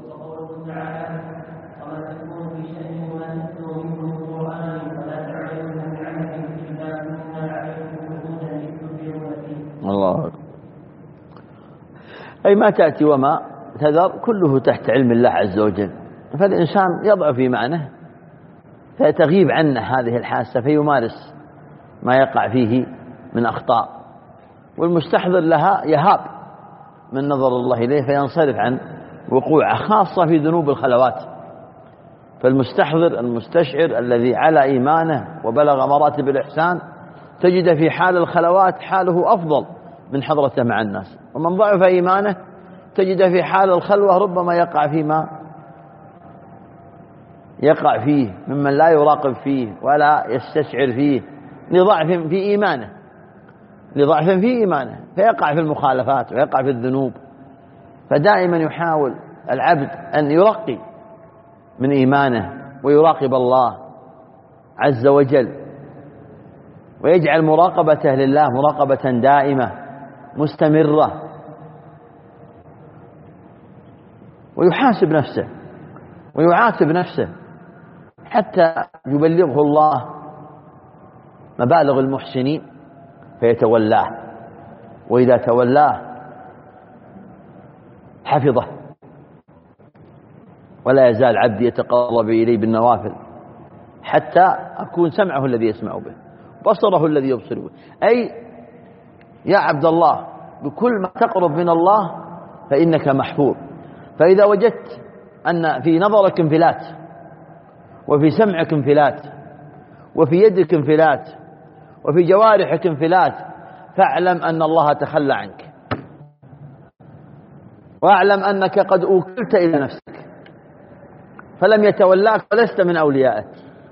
Speaker 1: الله أكبر. أي ما تأتي وما تذر كله تحت علم الله عز وجل، فالإنسان يضعف إيمانه فتغيب عنه هذه الحاسة فيمارس ما يقع فيه من أخطاء، والمستحضر لها يهاب من نظر الله إليه فينصرف عن وقوعه، خاصة في ذنوب الخلوات. فالمستحضر المستشعر الذي على إيمانه وبلغ مراتب الإحسان تجد في حال الخلوات حاله أفضل من حضرته مع الناس، ومن ضعف إيمانه تجد في حال الخلوة ربما يقع فيما يقع فيه ممن لا يراقب فيه ولا يستشعر فيه لضعف في إيمانه لضعف في إيمانه فيقع في المخالفات ويقع في الذنوب. فدائما يحاول العبد أن يرقي من إيمانه ويراقب الله عز وجل، ويجعل مراقبته لله مراقبة دائمة مستمرة، ويحاسب نفسه ويعاتب نفسه حتى يبلغه الله مبالغ المحسنين فيتولاه، وإذا تولاه حفظه، ولا يزال عبدي يتقرب إلي بالنوافل حتى أكون سمعه الذي يسمع به، بصره الذي يبصر به. أي يا عبد الله بكل ما تقرب من الله فإنك محفوظ. فإذا وجدت أن في نظرك انفلات وفي سمعك انفلات وفي يدك انفلات وفي جوارحك انفلات، فاعلم أن الله تخلى عنك، واعلم أنك قد أوكلت إلى نفسك فلم يتولاك ولست من أوليائك،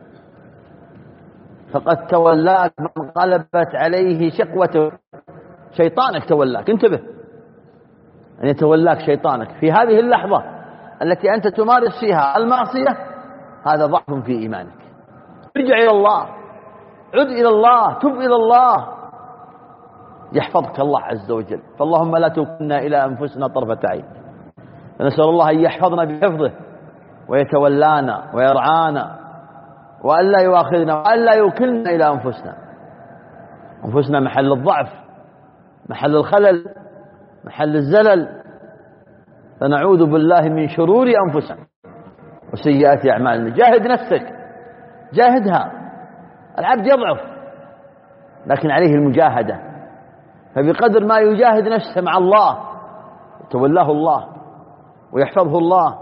Speaker 1: فقد تولاك من غلبت عليه شقوته، شيطانك تولاك. انتبه أن يتولاك شيطانك في هذه اللحظة التي أنت تمارس فيها المعصية، هذا ضعف في إيمانك. ارجع إلى الله، عد إلى الله، تب إلى الله، يحفظك الله عز وجل. فاللهم لا توكلنا إلى أنفسنا طرفة عين، فنسأل الله أن يحفظنا بحفظه ويتولانا ويرعانا، وأن لا يؤاخذنا وأن لا يوكلنا إلى أنفسنا. أنفسنا محل الضعف، محل الخلل، محل الزلل، فنعوذ بالله من شرور أنفسنا وسيئات أعمالنا. جاهد نفسك، جاهدها. العبد يضعف لكن عليه المجاهدة، فبقدر ما يجاهد نفسه مع الله يتولاه الله ويحفظه الله.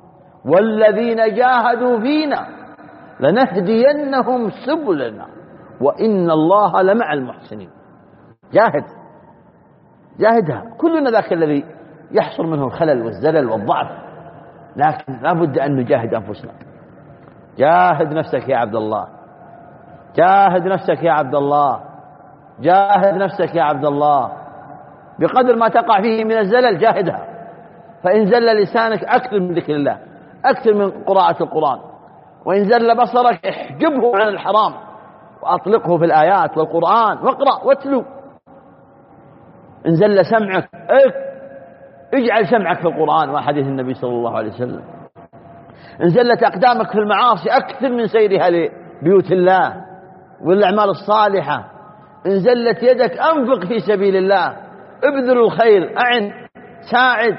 Speaker 1: والذين جاهدوا فينا لنهدينهم سبلنا وإن الله لمع المحسنين. جاهد جاهدها. كلنا ذاك الذي يحصل منه الخلل والزلل والضعف، لكن لا بد أن نجاهد أنفسنا. جاهد نفسك يا عبد الله، جاهد نفسك يا عبد الله، جاهد نفسك يا عبد الله. بقدر ما تقع فيه من الزلل جاهدها. فإن زل لسانك أكثر من ذكر الله، أكثر من قراءة القرآن. وإن زل بصرك احجبه عن الحرام وأطلقه في الآيات والقرآن، واقرأ واتلو. إن زل سمعك اجعل سمعك في القرآن وحديث النبي صلى الله عليه وسلم. إن زلت أقدامك في المعاصي أكثر من سيرها لبيوت الله والأعمال الصالحة. إن زلت يدك أنفق في سبيل الله، ابذل الخير، أعن، ساعد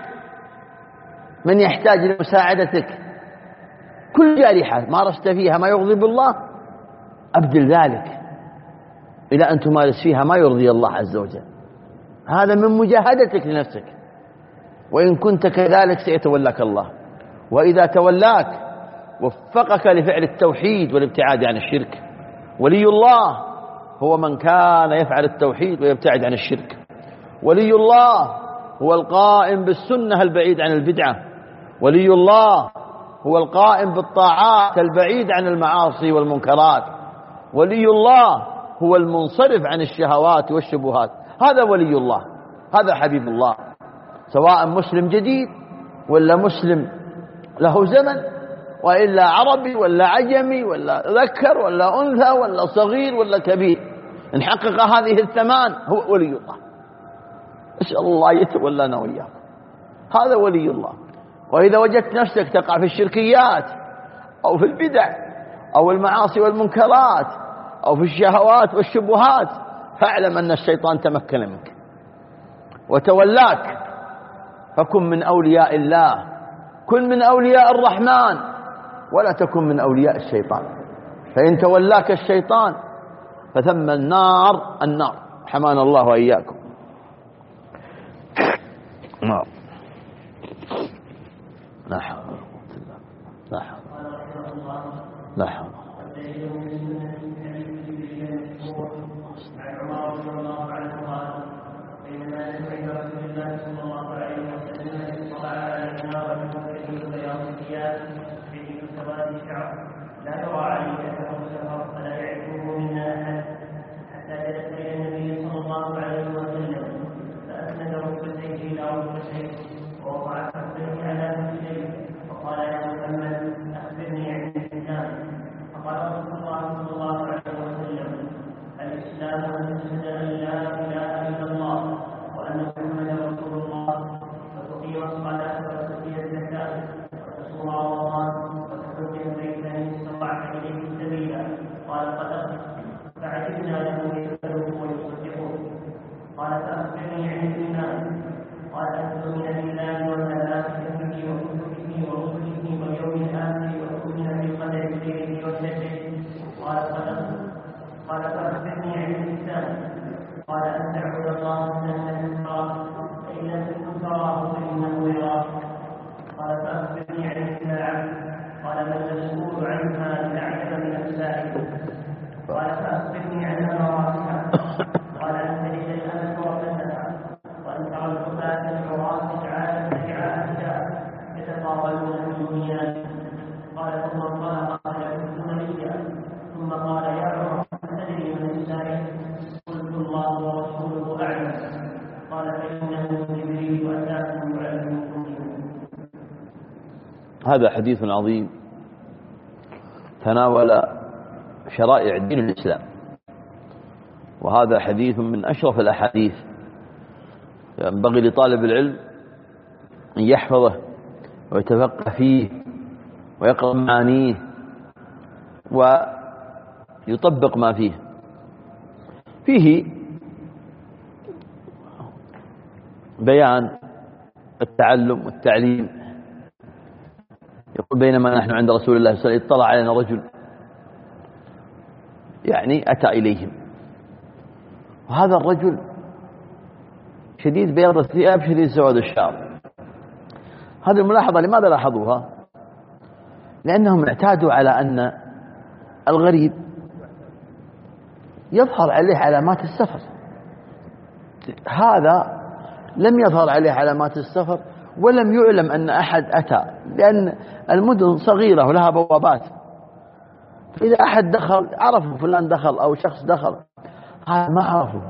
Speaker 1: من يحتاج لمساعدتك. كل جارحة مارست فيها ما يغضب الله أبدل ذلك إلى أن تمارس فيها ما يرضي الله عز وجل. هذا من مجاهدتك لنفسك. وإن كنت كذلك سيتولاك الله، وإذا تولاك وفقك لفعل التوحيد والابتعاد عن الشرك. ولي الله هو من كان يفعل التوحيد ويبتعد عن الشرك. ولي الله هو القائم بالسنة البعيد عن البدعة. ولي الله هو القائم بالطاعات البعيد عن المعاصي والمنكرات. ولي الله هو المنصرف عن الشهوات والشبهات. هذا ولي الله، هذا حبيب الله، سواء مسلم جديد ولا مسلم له زمن، وإلا عربي ولا عجمي ولا ذكر ولا أنثى ولا صغير ولا كبير. إن حقق هذه الثمان هو ولي الله. أسأل الله يتولانا وإياكم. هذا ولي الله. وإذا وجدت نفسك تقع في الشركيات أو في البدع أو المعاصي والمنكرات أو في الشهوات والشبهات، فاعلم أن الشيطان تمكن منك وتولاك. فكن من أولياء الله، كن من أولياء الرحمن، ولا تكن من أولياء الشيطان. فإن تولاك الشيطان فثم النار النار. حمانا الله وإياكم. نار. لا حول ولا قوة إلا بالله. لا حول لا حول.
Speaker 3: لا يرى عليه اثر السفر فلا يعرفه منا احد، حتى جلس الى النبي صلى الله عليه وسلم فاسند ركبتيه الى ركبتيه ووضع كفيه على كفيه وقال يا محمد اخبرني عن الاسلام. فقال رسول الله صلى الله عليه وسلم الاسلام ان تشهد ان لا اله الا الله وان محمدا رسول الله وتقيم الصلاه وتؤتي الزكاه وتصوم رمضان وتحج البيت ان استطعت اليه سبيلا. قال صدقت. فعجبنا له يساله ويصدقه. قال فاخبرني عن الايمان. قال ان تؤمن بالله وملائكته وكتبه ورسله واليوم الاخر وتؤمن بالقدر خيره وشره. قال صدقت. قال فاخبرني عن الانسان. قال ان تعبد الله كانك تراه فان لم تكن تراه فانه يراك. قال فاخبرني عن الساعه. قال ما المسؤول عنها باعلم من السائل. قال فاخبرني عن اماراتها. قال ان تجد الامه ربتها وان ترى الحفاة العراة رعاء الشاة يتقابلون في البنيان. قال ثم انطلق فلبثت مليا ثم قال يا عمر تدري من السائل؟ قلت الله ورسوله اعلم. قال فانه جبريل اتاكم يعلمكم.
Speaker 1: هذا حديث عظيم تناول شرائع دين الإسلام، وهذا حديث من أشرف الأحاديث ينبغي لطالب العلم أن يحفظه ويتفقه فيه ويقرأ معانيه ويطبق ما فيه. فيه بيان التعلم والتعليم. يقول بينما نحن عند رسول الله صلى الله عليه وسلم اطلع علينا رجل، يعني أتى إليهم، وهذا الرجل شديد بياض الثياب شديد سواد الشعر. هذه الملاحظة لماذا لاحظوها؟ لأنهم اعتادوا على أن الغريب يظهر عليه علامات السفر. هذا لم يظهر عليه علامات السفر ولم يعلم أن أحد أتى، لأن المدن صغيرة ولها بوابات، فإذا أحد دخل عرفوا فلان دخل أو شخص دخل، هذا ما عرفوا.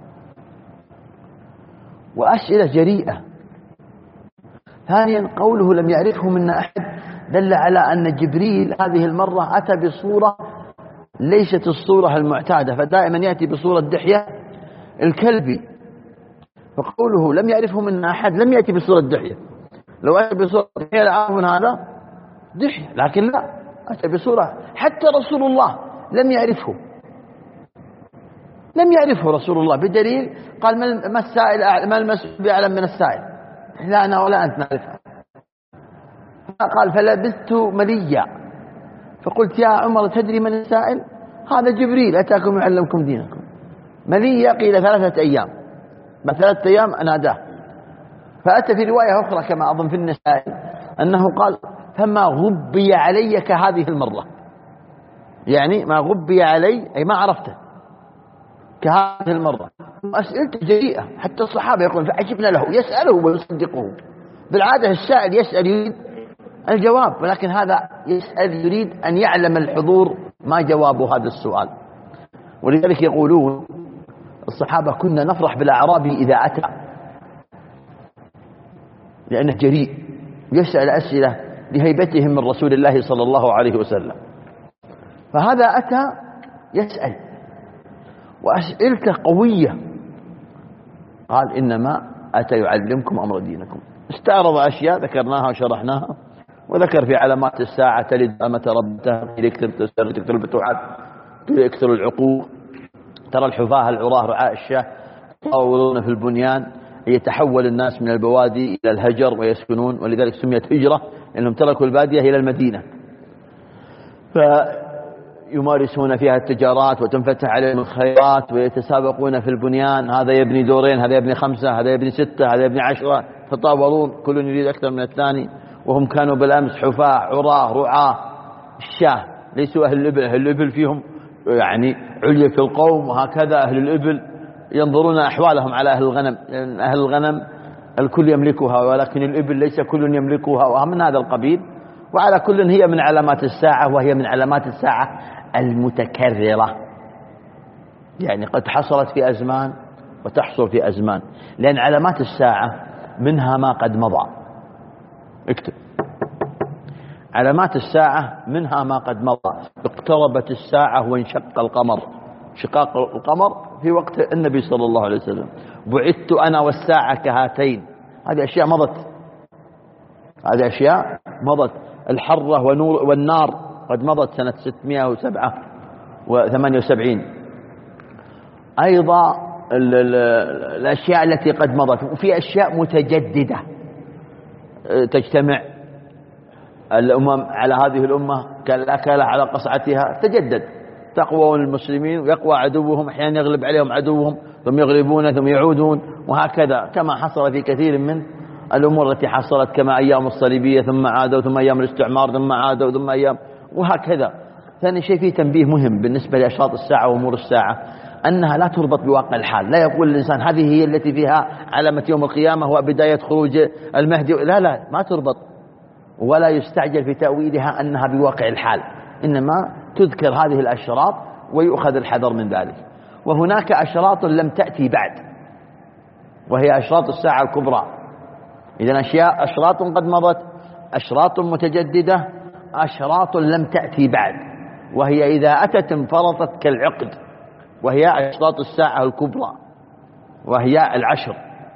Speaker 1: وأسئلة جريئة. ثانيا قوله لم يعرفه منا أحد دل على أن جبريل هذه المرة أتى بصورة ليست الصورة المعتادة، فدائما يأتي بصورة دحية الكلبي، فقوله لم يعرفه منا أحد لم يأتي بصورة دحية. لو أتى بصورة دحية لعرفون هذا دحية، لكن لا، أتى بصورة حتى رسول الله لم يعرفه، لم يعرفه رسول الله، بدليل قال ما السائل ما المسؤول بأعلم من السائل، لا أنا ولا أنت نعرفها. قال فلبثت مليا فقلت يا عمر تدري من السائل؟ هذا جبريل أتاكم يعلمكم دينكم. مليا قيل ثلاثة أيام، بعد ثلاثة أيام أناداه. فأتى في رواية أخرى كما أظن في النسائي أنه قال فما غبي علي كهذه المرة، يعني ما غبي علي أي ما عرفته كهذه المرة. أسئلته جريئة، حتى الصحابة يقولون فعجبنا له، يسأله ويصدقه. بالعادة السائل يسأل يريد الجواب، ولكن هذا يسأل يريد أن يعلم الحضور ما جواب هذا السؤال. ولذلك يقولون الصحابة كنا نفرح بالأعرابي إذا أتى، لأنه جريء يسأل أسئلة لهيبتهم من رسول الله صلى الله عليه وسلم. فهذا أتى يسأل وأسئلته قوية. قال إنما أتى يعلمكم أمر دينكم. استعرض أشياء ذكرناها وشرحناها، وذكر في علامات الساعة تلد أمة ربتها، تكثر الفتوحات، تكثر العقوق، ترى الحفاة العراه رعاء الشاه يطاولون في البنيان، يتحول الناس من البوادي إلى الهجر ويسكنون، ولذلك سميت هجرة لأنهم تركوا البادية إلى المدينة، فيمارسون فيها التجارات وتنفتح عليهم الخيرات ويتسابقون في البنيان، هذا يبني دورين، هذا يبني خمسة، هذا يبني ستة، هذا يبني عشرة، تطاولون كل يريد أكثر من الثاني. وهم كانوا بالأمس حفاة عراه رعاة الشاه، ليسوا أهل الإبل، أهل الإبل فيهم يعني علية في القوم، وهكذا أهل الإبل ينظرون أحوالهم على أهل الغنم، يعني أهل الغنم الكل يملكها ولكن الإبل ليس كل يملكها، ومن هذا القبيل. وعلى كل هي من علامات الساعة، وهي من علامات الساعة المتكررة، يعني قد حصلت في أزمان وتحصل في أزمان، لأن علامات الساعة منها ما قد مضى. اكتب علامات الساعة منها ما قد مضى. اقتربت الساعة وانشق القمر، شقاق القمر في وقت النبي صلى الله عليه وسلم. بعثت أنا والساعة كهاتين، هذه أشياء مضت، هذه أشياء مضت. الحرة ونور والنار قد مضت سنة ستمائة وسبعة وثمانية وسبعين. أيضا ال ال الأشياء التي قد مضت، وفي أشياء متجددة تجتمع الأمم على هذه الأمة كالأكلة على قصعتها، تجدد، تقوى المسلمين ويقوى عدوهم، أحيانا يغلب عليهم عدوهم ثم يغلبون ثم يعودون، وهكذا كما حصل في كثير من الأمور التي حصلت، كما أيام الصليبية ثم عادوا، ثم أيام الاستعمار ثم عادوا، ثم أيام، وهكذا. ثاني شيء فيه تنبيه مهم بالنسبة لأشراط الساعة وأمور الساعة، أنها لا تربط بواقع الحال. لا يقول الإنسان هذه هي التي فيها علامة يوم القيامة وبداية خروج المهدي، لا لا ما تربط، ولا يستعجل في تأويلها أنها بواقع الحال، إنما تذكر هذه الأشراط ويؤخذ الحذر من ذلك. وهناك أشراط لم تأتي بعد، وهي أشراط الساعة الكبرى. إذن أشياء أشراط قد مضت، أشراط متجددة، أشراط لم تأتي بعد، وهي إذا أتت انفرطت كالعقد، وهي أشراط الساعة الكبرى وهي العشر.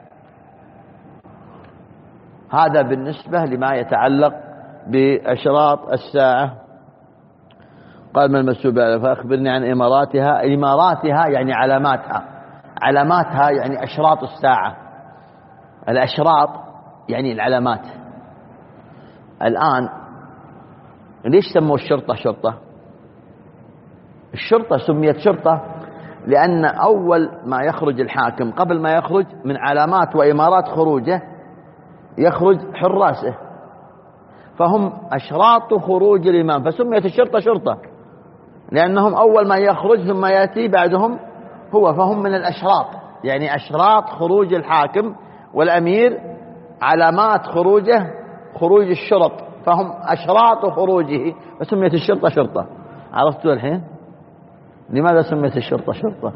Speaker 1: هذا بالنسبة لما يتعلق بأشراط الساعة. قال ما المسؤول بها؟ فأخبرني عن إماراتها. إماراتها يعني علاماتها، علاماتها يعني أشراط الساعة. الأشراط يعني العلامات. الآن ليش سموا الشرطة شرطة؟ الشرطة سميت شرطة لأن أول ما يخرج الحاكم، قبل ما يخرج من علامات وإمارات خروجه يخرج حراسه، فهم أشراط خروج الإمام، فسميت الشرطة شرطة. لأنهم أول ما يخرج ثم يأتي بعدهم هو، فهم من الأشراط، يعني أشراط خروج الحاكم والأمير، علامات خروجه خروج الشرط، فهم أشراط خروجه، فسميت الشرطة شرطة. عرفتوا الحين لماذا سميت الشرطة شرطة؟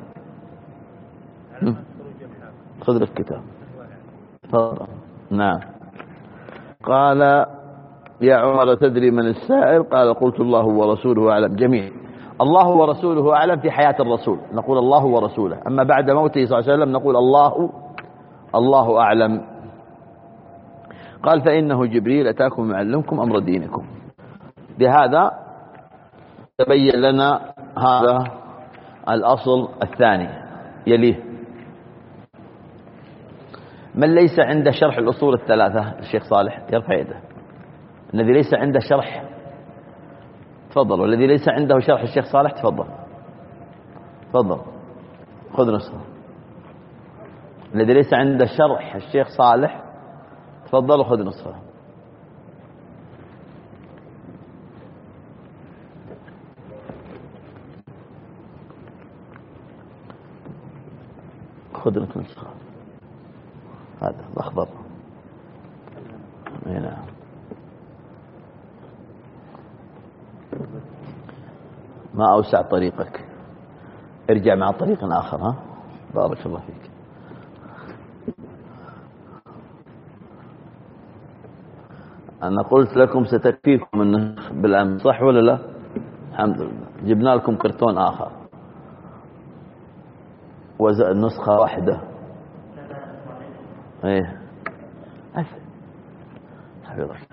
Speaker 1: خذ لك كتاب. تفضل. نعم. قال يا عمر تدري من السائل؟ قال قلت الله ورسوله أعلم. جميل. الله ورسوله أعلم في حياة الرسول نقول الله ورسوله، أما بعد موته صلى الله عليه وسلم نقول الله الله أعلم. قال فإنه جبريل أتاكم يعلمكم أمر دينكم. بهذا تبين لنا هذا الأصل الثاني. يليه من ليس عنده شرح الأصول الثلاثة الشيخ صالح يرفع يده. الذي ليس عنده شرح تفضل، والذي ليس عنده شرح الشيخ صالح تفضل تفضل خذ نسخة. الذي ليس عنده شرح الشيخ صالح تفضل وخذ نسخة. خذ لك نسخة. هذا الأخضر. هنا ما أوسع طريقك، ارجع مع طريق آخر. ها بارك الله فيك. أنا قلت لكم ستكفيكم النسخ بالأمس صح ولا لا؟ الحمد لله جبنا لكم كرتون آخر وزع نسخة واحدة. ايه حفظك.